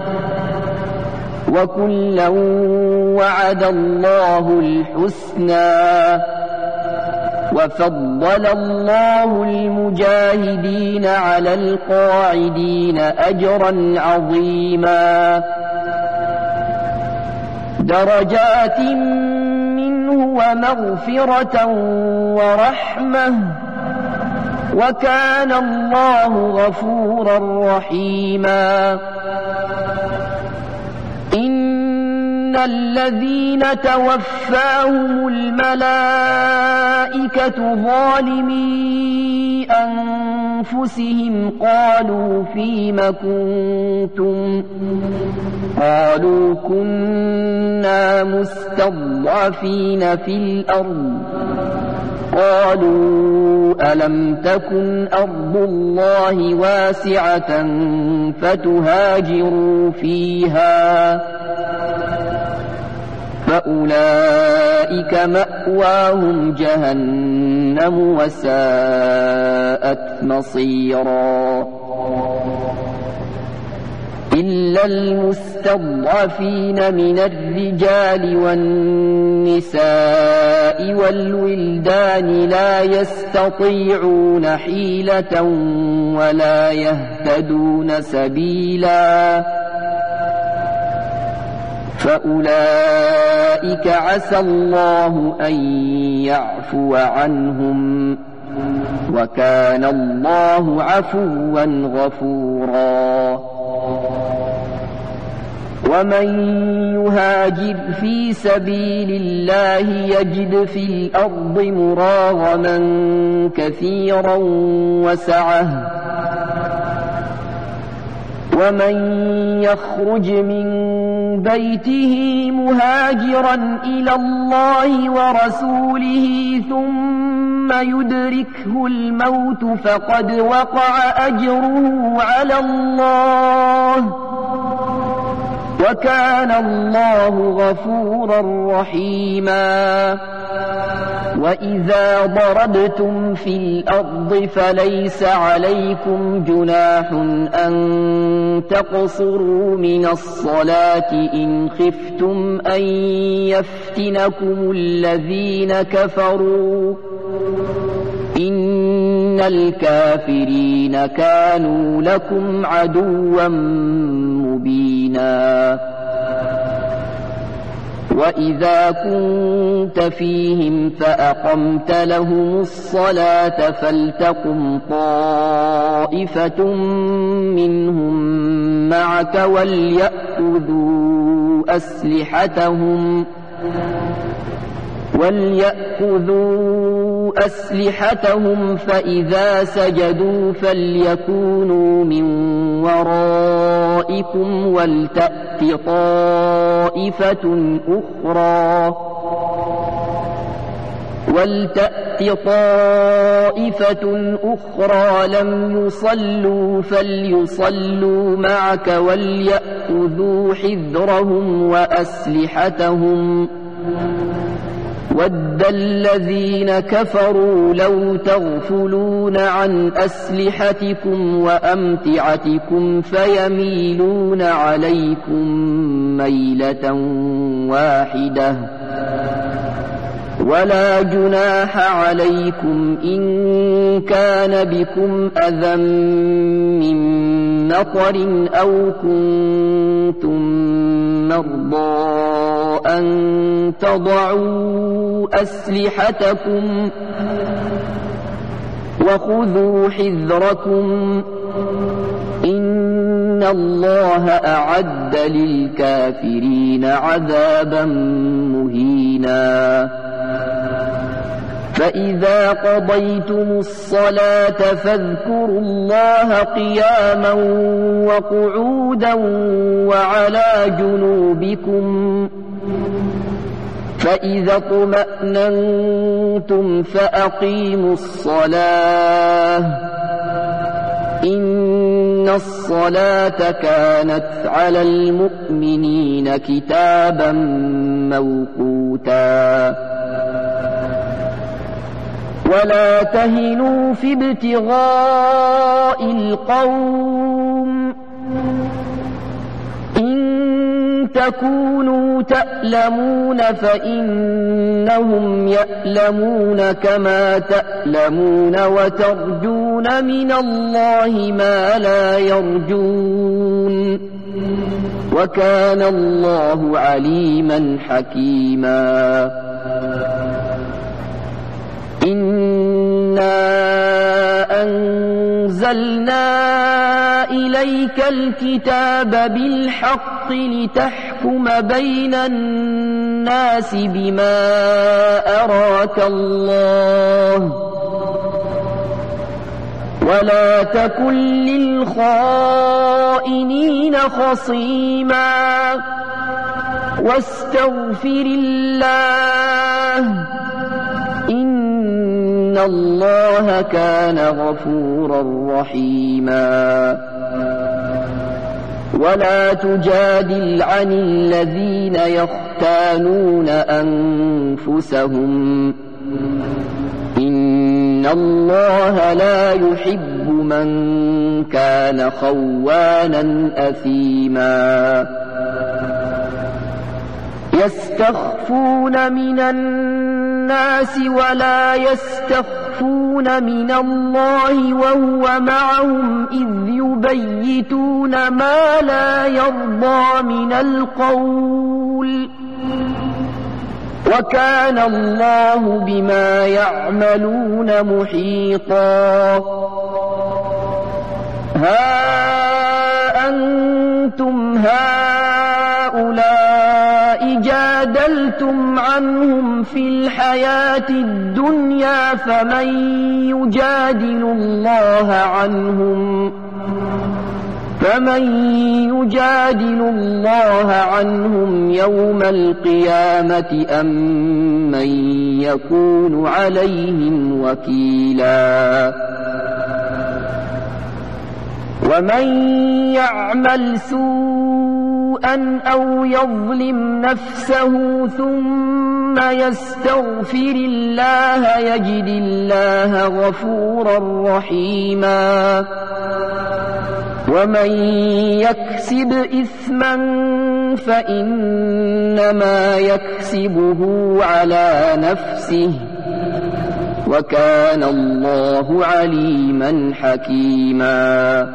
وكلا وعد الله الحسنى وفضل الله المجاهدين على القاعدين أجرا عظيما درجات منه ومغفرة ورحمة وكان الله غفورا رحيما إن الذين توفاهم الملائكة ظالمي أنفسهم قالوا فيم كنتم قالوا كنا مستضعفين في الأرض قالوا ألم تكن أرض الله واسعة فتهاجروا فيها فأولئك مأواهم جهنم وساءت مصيرا إلا المستضعفين من الرجال والنساء والولدان لا يستطيعون حيلة ولا يهتدون سبيلا فأولئك عسى الله أن يعفو عنهم وكان الله عفوا غفورا ومن يهاجر في سبيل الله يجد في الأرض مراغما كثيرا وسعة ومن يخرج من بيته مهاجرا إلى الله ورسوله ثم يدركه الموت فقد وقع أجره على الله وكان الله غفورا رحيما وإذا ضربتم في الأرض فليس عليكم جناح أن تقصروا من الصلاة إن خفتم أن يفتنكم الذين كفروا إن الكافرين كانوا لكم عدوا مبينا وإذا كنت فيهم فأقمت لهم الصلاة فلتقم طائفة منهم معك وليأخذوا أسلحتهم وليأخذوا أسلحتهم فإذا سجدوا فليكونوا من ورائكم ولتأت طائفة أخرى ولتأت طائفة أخرى لم يصلوا فليصلوا معك وليأخذوا حذرهم وأسلحتهم ود الذين كفروا لو تغفلون عن أسلحتكم وأمتعتكم فيميلون عليكم ميلة واحدة ولا جناح عليكم إن كان بكم أذى من مطر أو كنتم مرضى أن تضعوا أسلحتكم وخذوا حذركم إن الله أعد للكافرين عذابا مهينا فإذا قضيتم الصلاة فاذكروا الله قياما وقعودا وعلى جنوبكم فإذا اطمأننتم فأقيموا الصلاة إن الصلاة كانت على المؤمنين كتابا موقوتا ولا تهنوا في ابتغاء القوم إن تكونوا تألمون فإنهم يألمون كما تألمون وترجون من الله ما لا يرجون وكان الله عليما حكيما إنا أنزلنا إليك الكتاب بالحق لتحكم بين الناس بما أراك الله ولا تكن للخائنين خصيما واستغفر الله إن الله كان غفورا رحيما ولا تجادل عن الذين يختانون أنفسهم إن الله لا يحب من كان خوانا أثيما يستخفون من الناس ولا يستخفون من الله وهو معهم إذ يبيتون ما لا يرضى من القول وكان الله بما يعملون محيطا ها أنتم هؤلاء جادلتم عنهم في الحياة الدنيا فمن يجادل الله عنهم فمن يجادل الله عنهم يوم القيامة أم من يكون عليهم وكيلا ومن يعمل سوءا أو يظلم نفسه ثم يستغفر الله يجد الله غفورا رحيما ومن يكسب إثما فإنما يكسبه على نفسه وكان الله عليما حكيما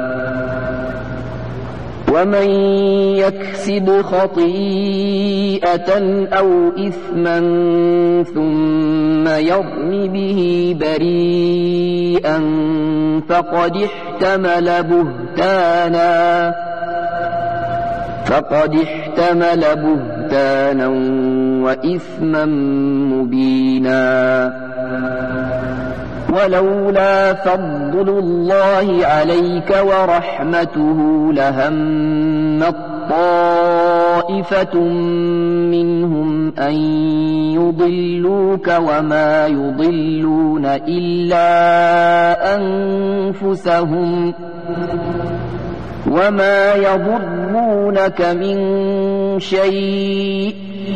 ومن يكسب خطيئة أو إثما ثم يرم به بريئا فقد احتمل بهتانا فقد احتمل بهتانا وإثما مبينا ولولا فضل الله عليك ورحمته لهمت طائفة منهم أن يضلوك وما يضلون إلا أنفسهم وما يضرونك من شيء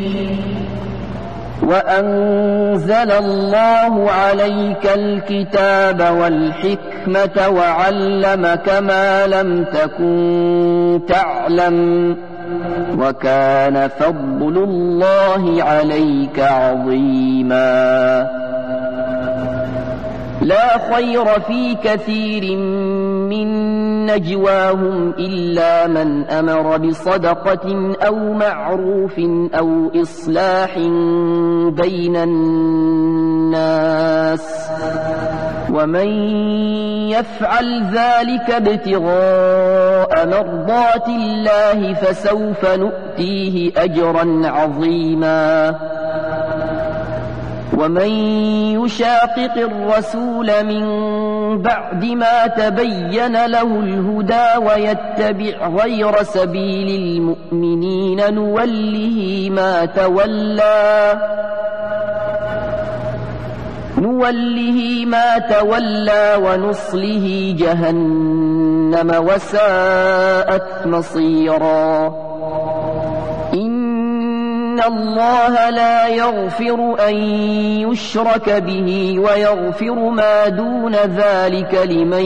وأنزل الله عليك الكتاب والحكمة وعلمك ما لم تكن تعلم وكان فضل الله عليك عظيما لا خير في كثير من نجواهم إلا من أمر بصدقة أو معروف أو إصلاح بين الناس ومن يفعل ذلك ابتغاء مرضات الله فسوف نؤتيه أجرا عظيما ومن يشاقق الرسول من بعد ما تبين له الهدى ويتبع غير سبيل المؤمنين نوله ما تولى نوله ما تولى ونصله جهنم وساءت مصيرا إن الله لا يغفر أن يشرك به ويغفر ما دون ذلك لمن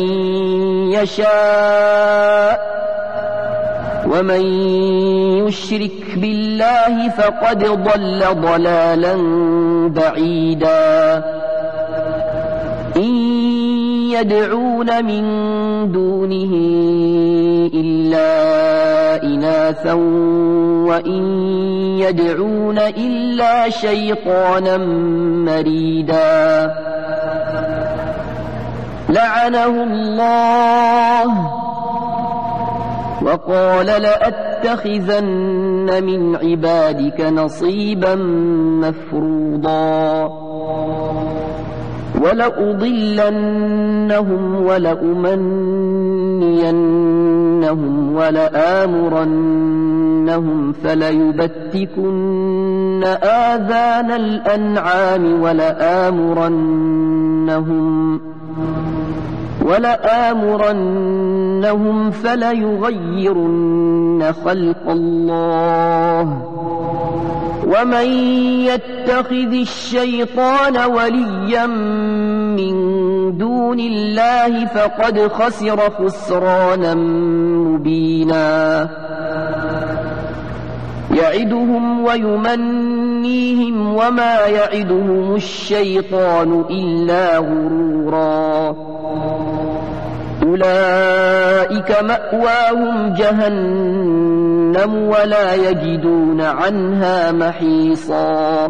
يشاء ومن يشرك بالله فقد ضل ضلالا بعيدا إن يدعون من دونه إلا إناثا وإن يدعون إلا شيطانا مريدا لعنه الله وقال لأتخذن من عبادك نصيبا مفروضا ولأضلنهم ولأمنينهم ولآمرنهم فليبتكن آذان الأنعام ولآمرنهم ولآمرنهم فليغيرن خلق الله ومن يتخذ الشيطان وليا من دون الله فقد خسر خسرانا مبينا يعدهم ويمنيهم وما يعدهم الشيطان إلا غرورا أولئك مأواهم جهنم ولا يجدون عنها محيصا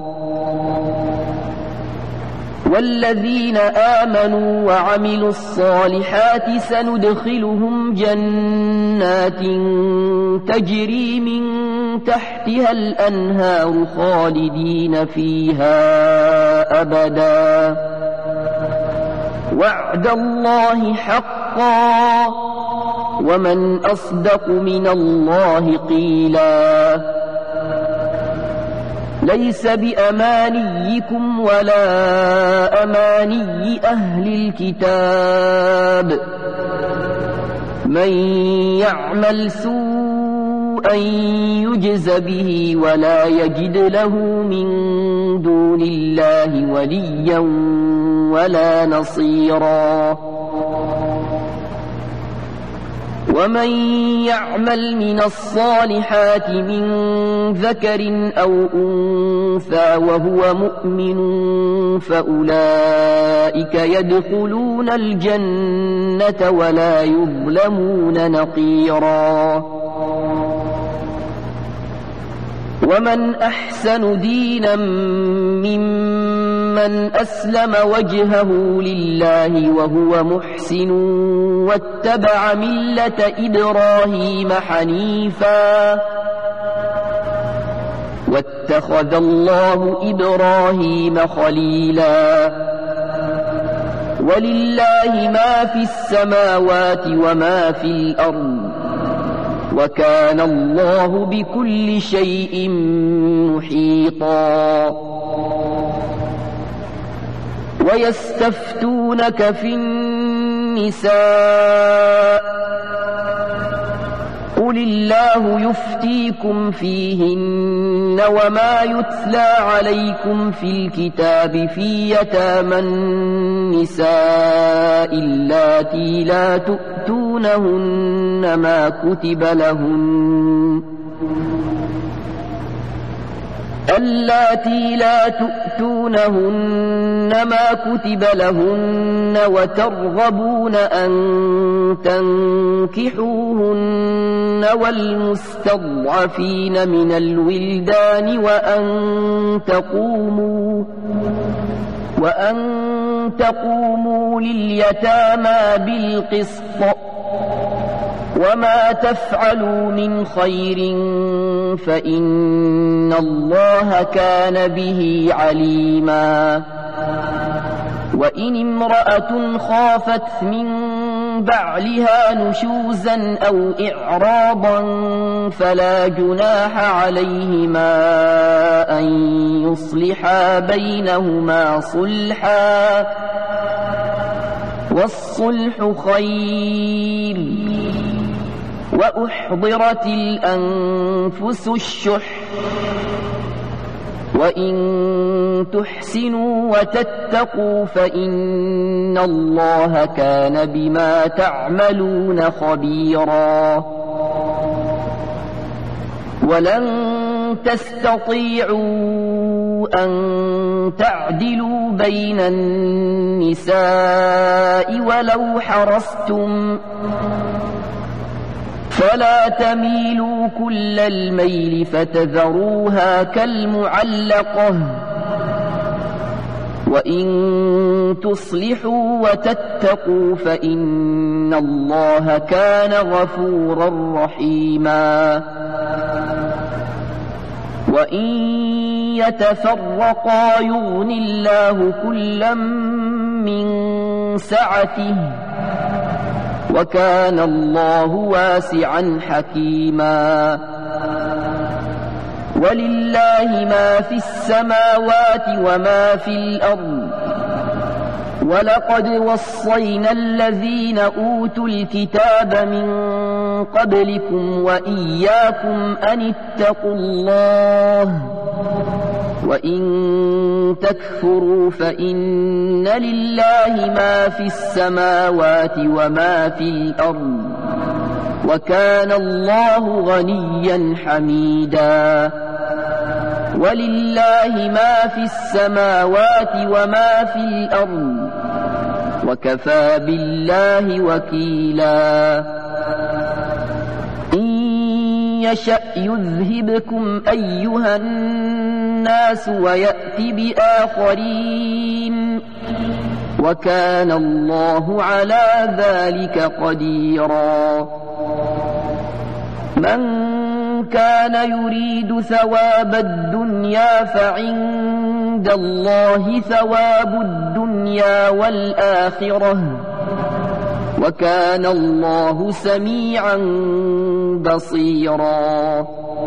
والذين آمنوا وعملوا الصالحات سندخلهم جنات تجري من تحتها الأنهار خالدين فيها أبدا وعد الله حقا ومن أصدق من الله قيلا ليس بأمانيكم ولا أماني أهل الكتاب من يعمل سوءا يجز به ولا يجد له من دون الله وليا ولا نصيرا ومن يعمل من الصالحات من ذكر أو أنثى وهو مؤمن فأولئك يدخلون الجنة ولا يظلمون نقيرا ومن أحسن دينا ممن أسلم وجهه لله وهو محسن واتبع ملة إبراهيم حنيفا واتخذ الله إبراهيم خليلا ولله ما في السماوات وما في الأرض وكان الله بكل شيء محيطا ويستفتونك في النساء قل الله يفتيكم فيهن وما يتلى عليكم في الكتاب في يتامى النساء اللاتي لا تؤتونهن ما كتب لهن اللاتي لا تؤتونهن ما كتب لهن وترغبون أن تنكحوهن والمستضعفين من الولدان وأن تقوموا وأن تقوموا لليتامى بالقسط وما تفعلوا من خير فإن الله كان به عليما وإن امرأة خافت من بعلها نشوزا أو إعراضا فلا جناح عليهما أن يصلحا بينهما صلحا والصلح خير وأحضرت الأنفس الشح وإن تحسنوا وتتقوا فإن الله كان بما تعملون خبيرا ولن تستطيعوا أن تعدلوا بين النساء ولو حرصتم فلا تميلوا كل الميل فتذروها كالمعلقة وإن تصلحوا وتتقوا فإن الله كان غفورا رحيما وإن يتفرقا يغن الله كلا من سعته وكان الله واسعا حكيما ولله ما في السماوات وما في الأرض ولقد وصينا الذين أوتوا الكتاب من قبلكم وإياكم أن اتقوا الله وإن تكفروا فإن لله ما في السماوات وما في الأرض وكان الله غنيا حميدا ولله ما في السماوات وما في الأرض وكفى بالله وكيلا إن يشأ يذهبكم أيها الناس ويأت بآخرين وكان الله على ذلك قديرا من كان يريد ثواب الدنيا فعند الله ثواب الدنيا والآخرة وكان الله سميعا بصيرا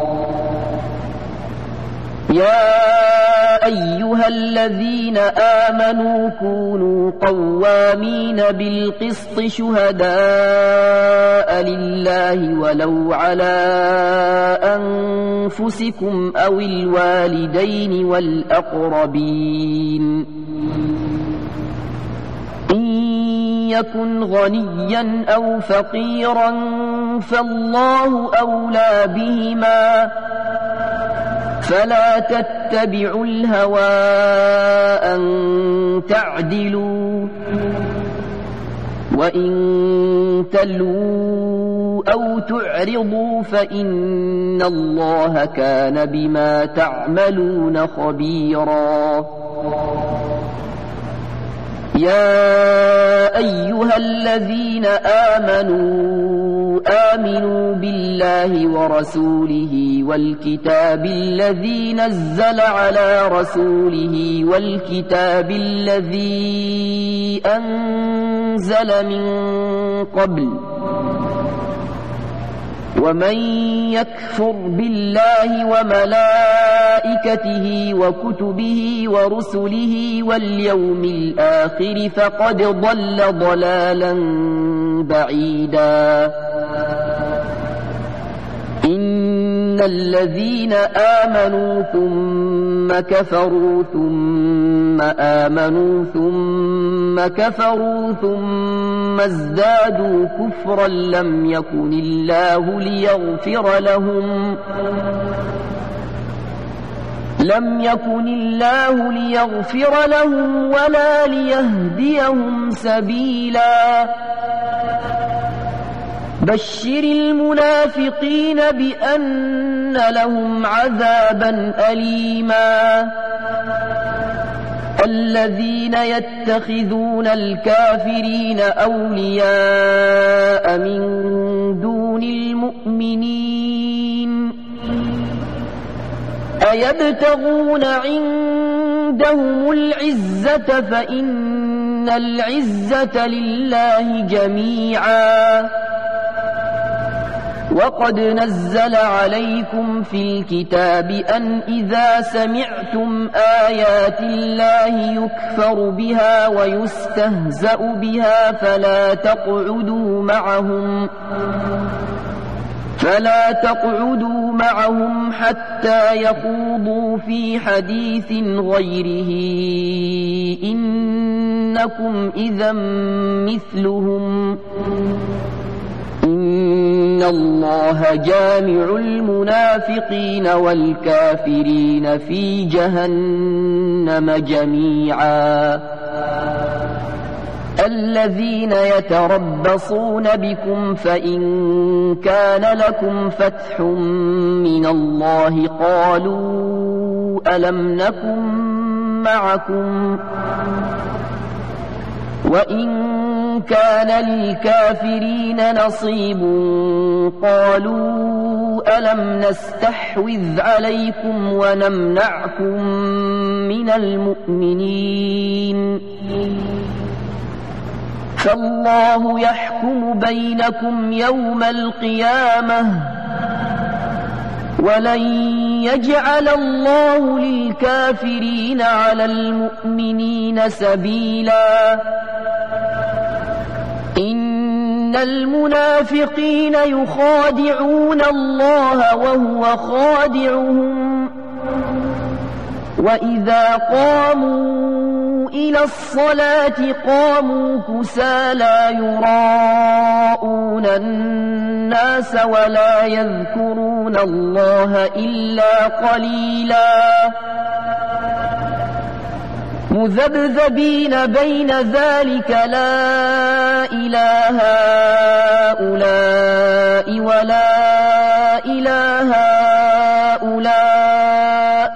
يا أيها الذين آمنوا كونوا قوامين بالقسط شهداء لله ولو على أنفسكم أو الوالدين والأقربين إن يكن غنيا أو فقيرا فالله أولى بهما فلا تتبعوا الهوى أن تعدلوا وإن تلووا أو تعرضوا فإن الله كان بما تعملون خبيرا يا أيها الذين آمنوا آمنوا بالله ورسوله والكتاب الذي نزل على رسوله والكتاب الذي أنزل من قبل ومن يكفر بالله وملائكته وكتبه ورسله واليوم الآخر فقد ضل ضلالا بعيدا إن الذين آمنوا ثم كفروا ثم آمنوا ثم كفروا ثم ازدادوا كفرا لم يكن الله ليغفر لهم لم يكن الله ليغفر لهم ولا ليهديهم سبيلا بشر المنافقين بأن لهم عذابا أليما الذين يتخذون الكافرين أولياء من دون المؤمنين أيبتغون عندهم العزة فإن إن العزة لله جميعا. وقد نزل عليكم في الكتاب أن إذا سمعتم آيات الله يكفر بها ويستهزأ بها فلا تقعدوا معهم فلا تقعدوا معهم حتى يخوضوا في حديث غيره إنكم إذا مثلهم إن الله جامع المنافقين والكافرين في جهنم جميعا. الذين يتربصون بكم فإن كان لكم فتح من الله قالوا ألم نكن معكم وإن كان للكافرين نصيب قالوا ألم نستحوذ عليكم ونمنعكم من المؤمنين فالله يحكم بينكم يوم القيامة ولن يجعل الله للكافرين على المؤمنين سبيلا. إن المنافقين يخادعون الله وهو خادعهم وإذا قاموا إلى الصلاة قاموا كسالى يراءون الناس ولا يذكرون الله إلا قليلا مذبذبين بين ذلك لا إله هؤلاء ولا إله هؤلاء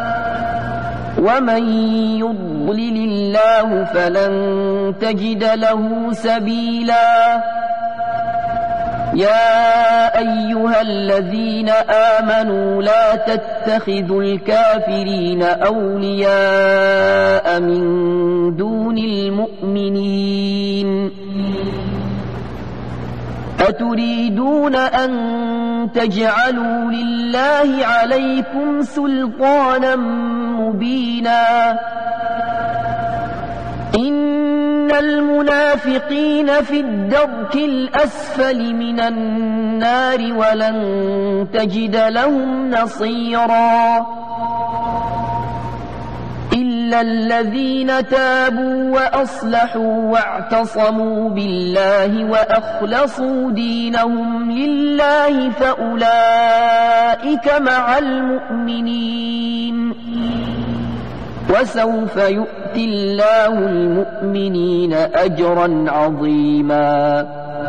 ومن يضلل الله فلن تجد له سبيلا. يا أيها الذين آمنوا لا تتخذوا الكافرين أولياء من دون المؤمنين أتريدون أن تجعلوا لله عليكم سلطانا مبينا. إن المنافقين في الدرك الأسفل من النار ولن تجد لهم نصيرا إلا الذين تابوا وأصلحوا واعتصموا بالله وأخلصوا دينهم لله فأولئك مع المؤمنين وسوف يؤتي الله المؤمنين أجرا عظيما.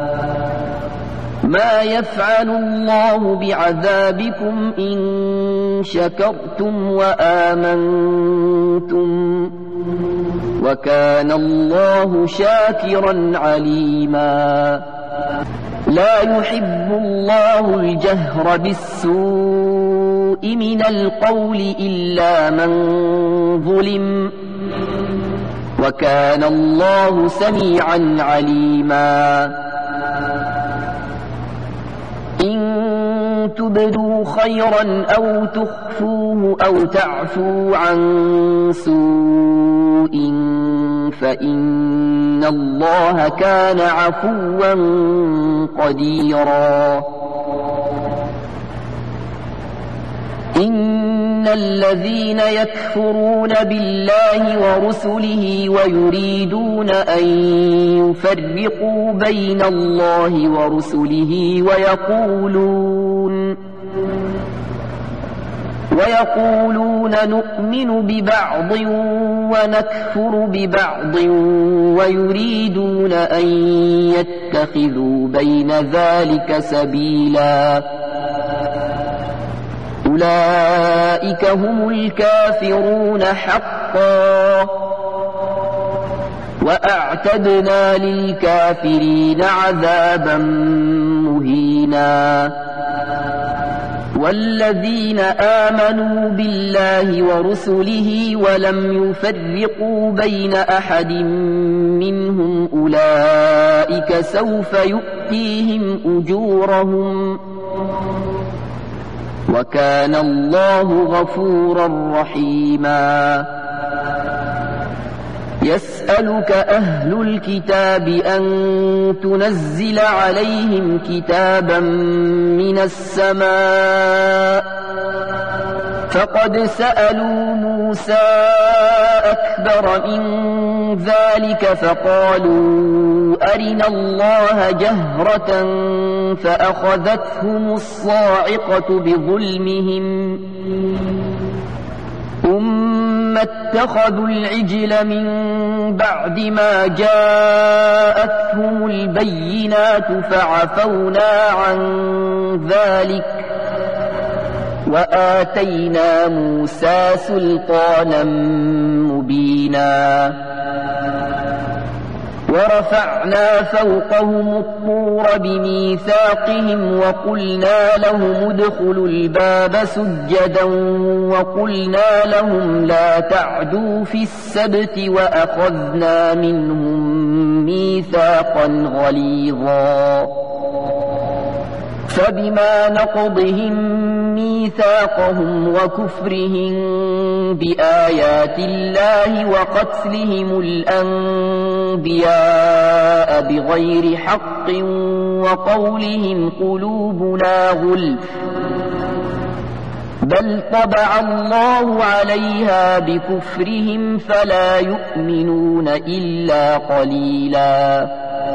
ما يفعل الله بعذابكم إن شكرتم وآمنتم وكان الله شاكرا عليما. لا يحب الله الجهر بالسوء من القول إلا من ظلم وكان الله سميعا عليما. إن تبدوا خيرا أو تخفوه أو تعفوا عن سوء فإن الله كان عفوا قديرا. إن الذين يكفرون بالله ورسله ويريدون أن يفرقوا بين الله ورسله ويقولون ويقولون نؤمن ببعض ونكفر ببعض ويريدون أن يتخذوا بين ذلك سبيلا أولئك هم الكافرون حقا وأعتدنا للكافرين عذابا مهينا. والذين آمنوا بالله ورسله ولم يفرقوا بين أحد منهم أولئك سوف يؤتيهم أجورهم وكان الله غفورا رحيما يسألك أهل الكتاب أن تنزل عليهم كتابا من السماء فقد سألوا موسى أكبر من ذلك فقالوا أرنا الله جهرة فأخذتهم الصاعقة بظلمهم ثم اتخذوا العجل من بعد ما جاءتهم البينات فعفونا عن ذلك وآتينا موسى سلطانا مبينا ورفعنا فوقهم الطور بميثاقهم وقلنا لهم ادخلوا الباب سجدا وقلنا لهم لا تعدوا في السبت وأخذنا منهم ميثاقا غليظا فبما نقضهم ميثاقهم وكفرهم بآيات الله وقتلهم الأنبياء بغير حق وقولهم قلوبنا غلف بل طبع الله عليها بكفرهم فلا يؤمنون إلا قليلا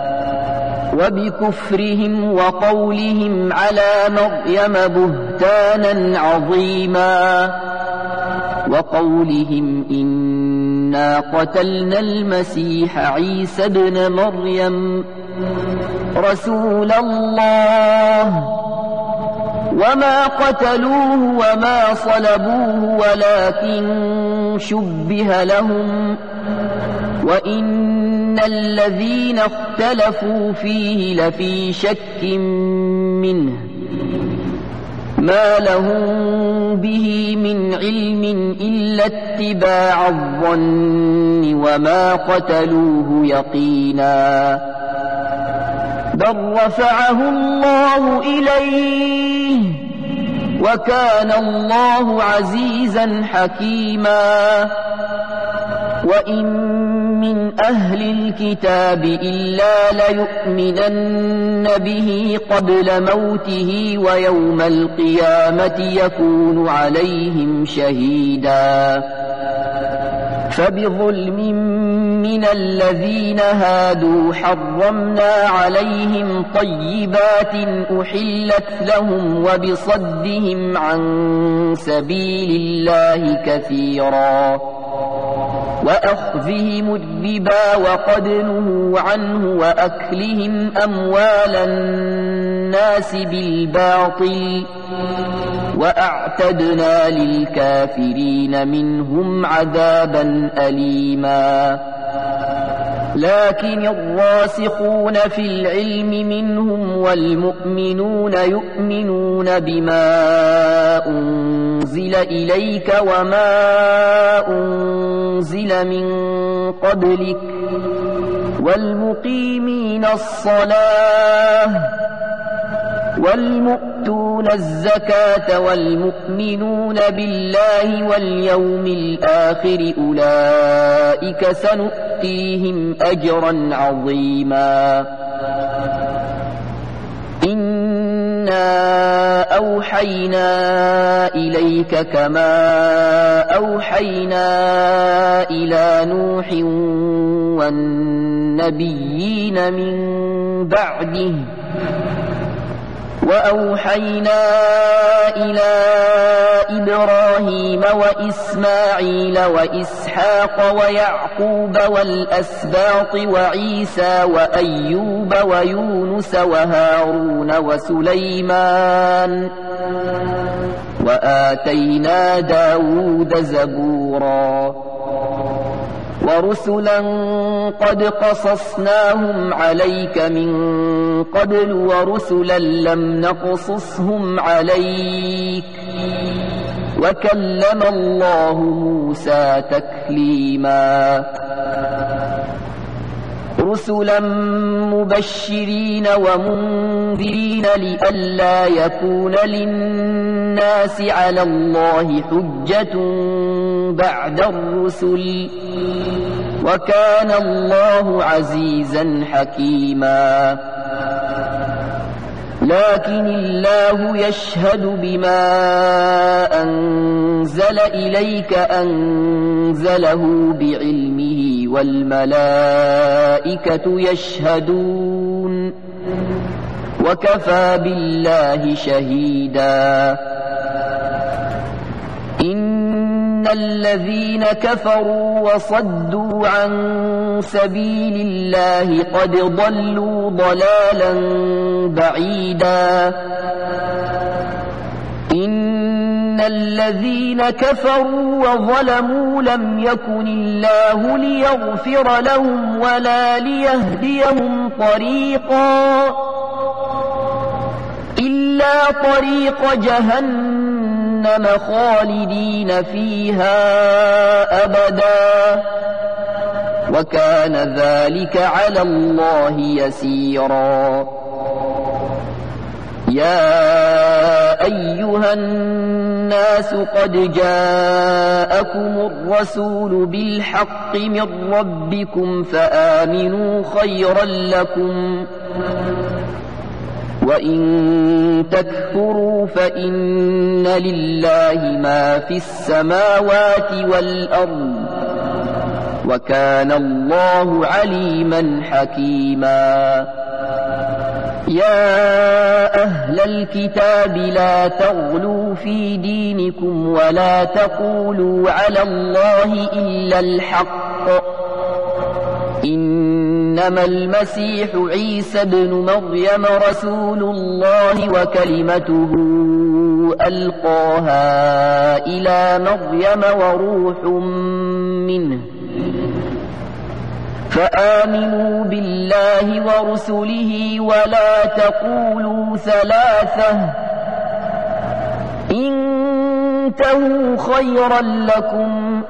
وبكفرهم وقولهم على مريم بهتانا عظيما وقولهم إنا قتلنا المسيح عيسى ابن مريم رسول الله وما قتلوه وما صلبوه ولكن شبه لهم وإن الذين اختلفوا فيه لفي شك منه ما لهم به من علم إلا اتباع الظن وما قتلوه يقينا بل رفعه الله إليه وكان الله عزيزا حكيما وإن من أهل الكتاب إلا ليؤمنن به قبل موته ويوم القيامة يكون عليهم شهيدا فبظلم من الذين هادوا حرمنا عليهم طيبات أحلت لهم وبصدهم عن سبيل الله كثيرا وأخذهم الربا وقد نهوا عنه وأكلهم أموال الناس بالباطل وأعتدنا للكافرين منهم عذابا أليما لكن الراسخون في العلم منهم والمؤمنون يؤمنون بما أنزل إليك وما أنزل من قبلك والمقيمين الصلاة والمؤتون الزكاة والمؤمنون بالله واليوم الآخر أولئك سنؤتيهم أجرا عظيما إنا أوحينا إليك كما أوحينا إلى نوح والنبيين من بعده وأوحينا إلى إبراهيم وإسماعيل وإسحاق ويعقوب والأسباط وعيسى وأيوب ويونس وهارون وسليمان وآتينا داود زبورا ورسلا قد قصصناهم عليك من قبل ورسلا لم نقصصهم عليك وكلم الله موسى تكليما رسلا مبشرين ومنذرين لئلا يكون للناس على الله حجة بعد الرسل وكان الله عزيزا حكيما لكن الله يشهد بما أنزل إليك أنزله بعلمه والملائكة يشهدون وكفى بالله شهيدا إن الذين كفروا وصدوا عن سبيل الله قد ضلوا ضلالا بعيدا إن الذين كفروا وظلموا لم يكن الله ليغفر لهم ولا ليهديهم طريقا إلا طريق جهنم خالدين فيها أبدا وكان ذلك على الله يسيرا يا أيها الناس قد جاءكم الرسول بالحق من ربكم فآمنوا خيرا لكم وإن تكفروا فإن لله ما في السماوات والأرض وكان الله عليما حكيما يا أهل الكتاب لا تغلوا في دينكم ولا تقولوا على الله إلا الحق إنما المسيح عيسى ابن مريم رسول الله وكلمته ألقاها إلى مريم وروح منه فآمنوا بالله ورسله ولا تقولوا ثلاثة انتهوا خيرا لكم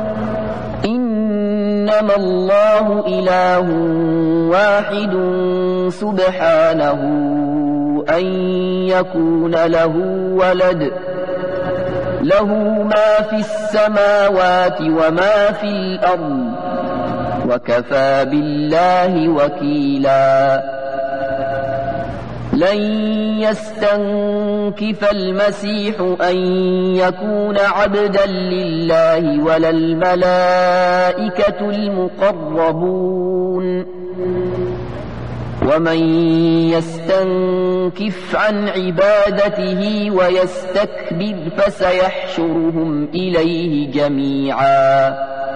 إنما الله إله واحد سبحانه أن يكون له ولد له ما في السماوات وما في الأرض وكفى بالله وكيلا لن يستنكف المسيح أن يكون عبدا لله ولا الملائكة المقربون ومن يستنكف عن عبادته ويستكبر فسيحشرهم إليه جميعا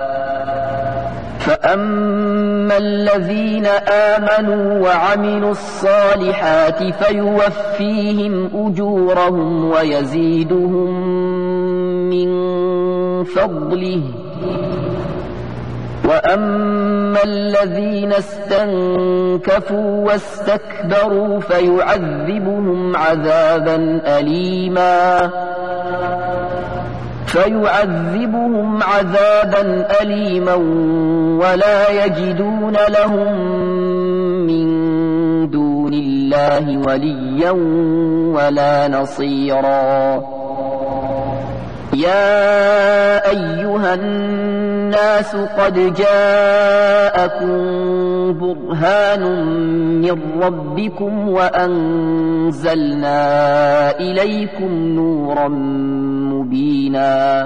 فأما الذين آمنوا وعملوا الصالحات فيوفيهم أجورهم ويزيدهم من فضله وأما الذين استنكفوا واستكبروا فيعذبهم عذابا أليما فيعذبهم عذابا أليما ولا يجدون لهم من دون الله وليا ولا نصيرا يا أيها الناس قد جاءكم برهان من ربكم وأنزلنا إليكم نورا مبينا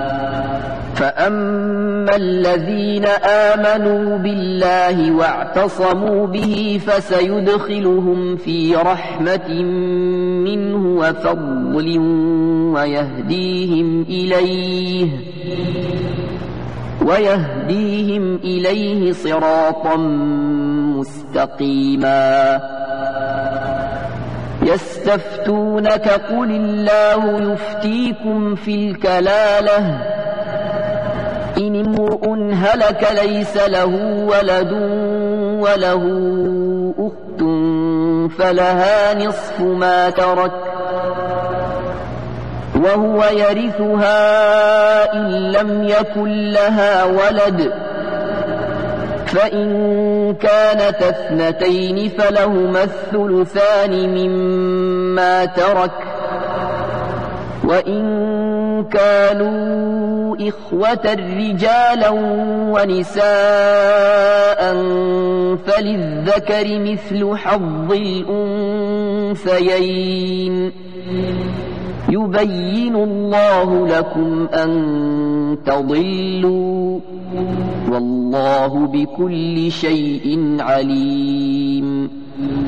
فأما الذين آمنوا بالله واعتصموا به فسيدخلهم في رحمة منه وفضل ويهديهم إليه ويهديهم إليه صراطا مستقيما يستفتونك قل الله يفتيكم في الكلالة إن امرؤ هلك ليس له ولد وله أخت فلها نصف ما ترك وهو يرثها إن لم يكن لها ولد فإن كانت اثنتين فلهما الثلثان مما ترك وإن كانوا إخوة رجالا ونساء فللذكر مثل حظ الأنثيين يبين الله لكم أن تضلوا والله بكل شيء عليم.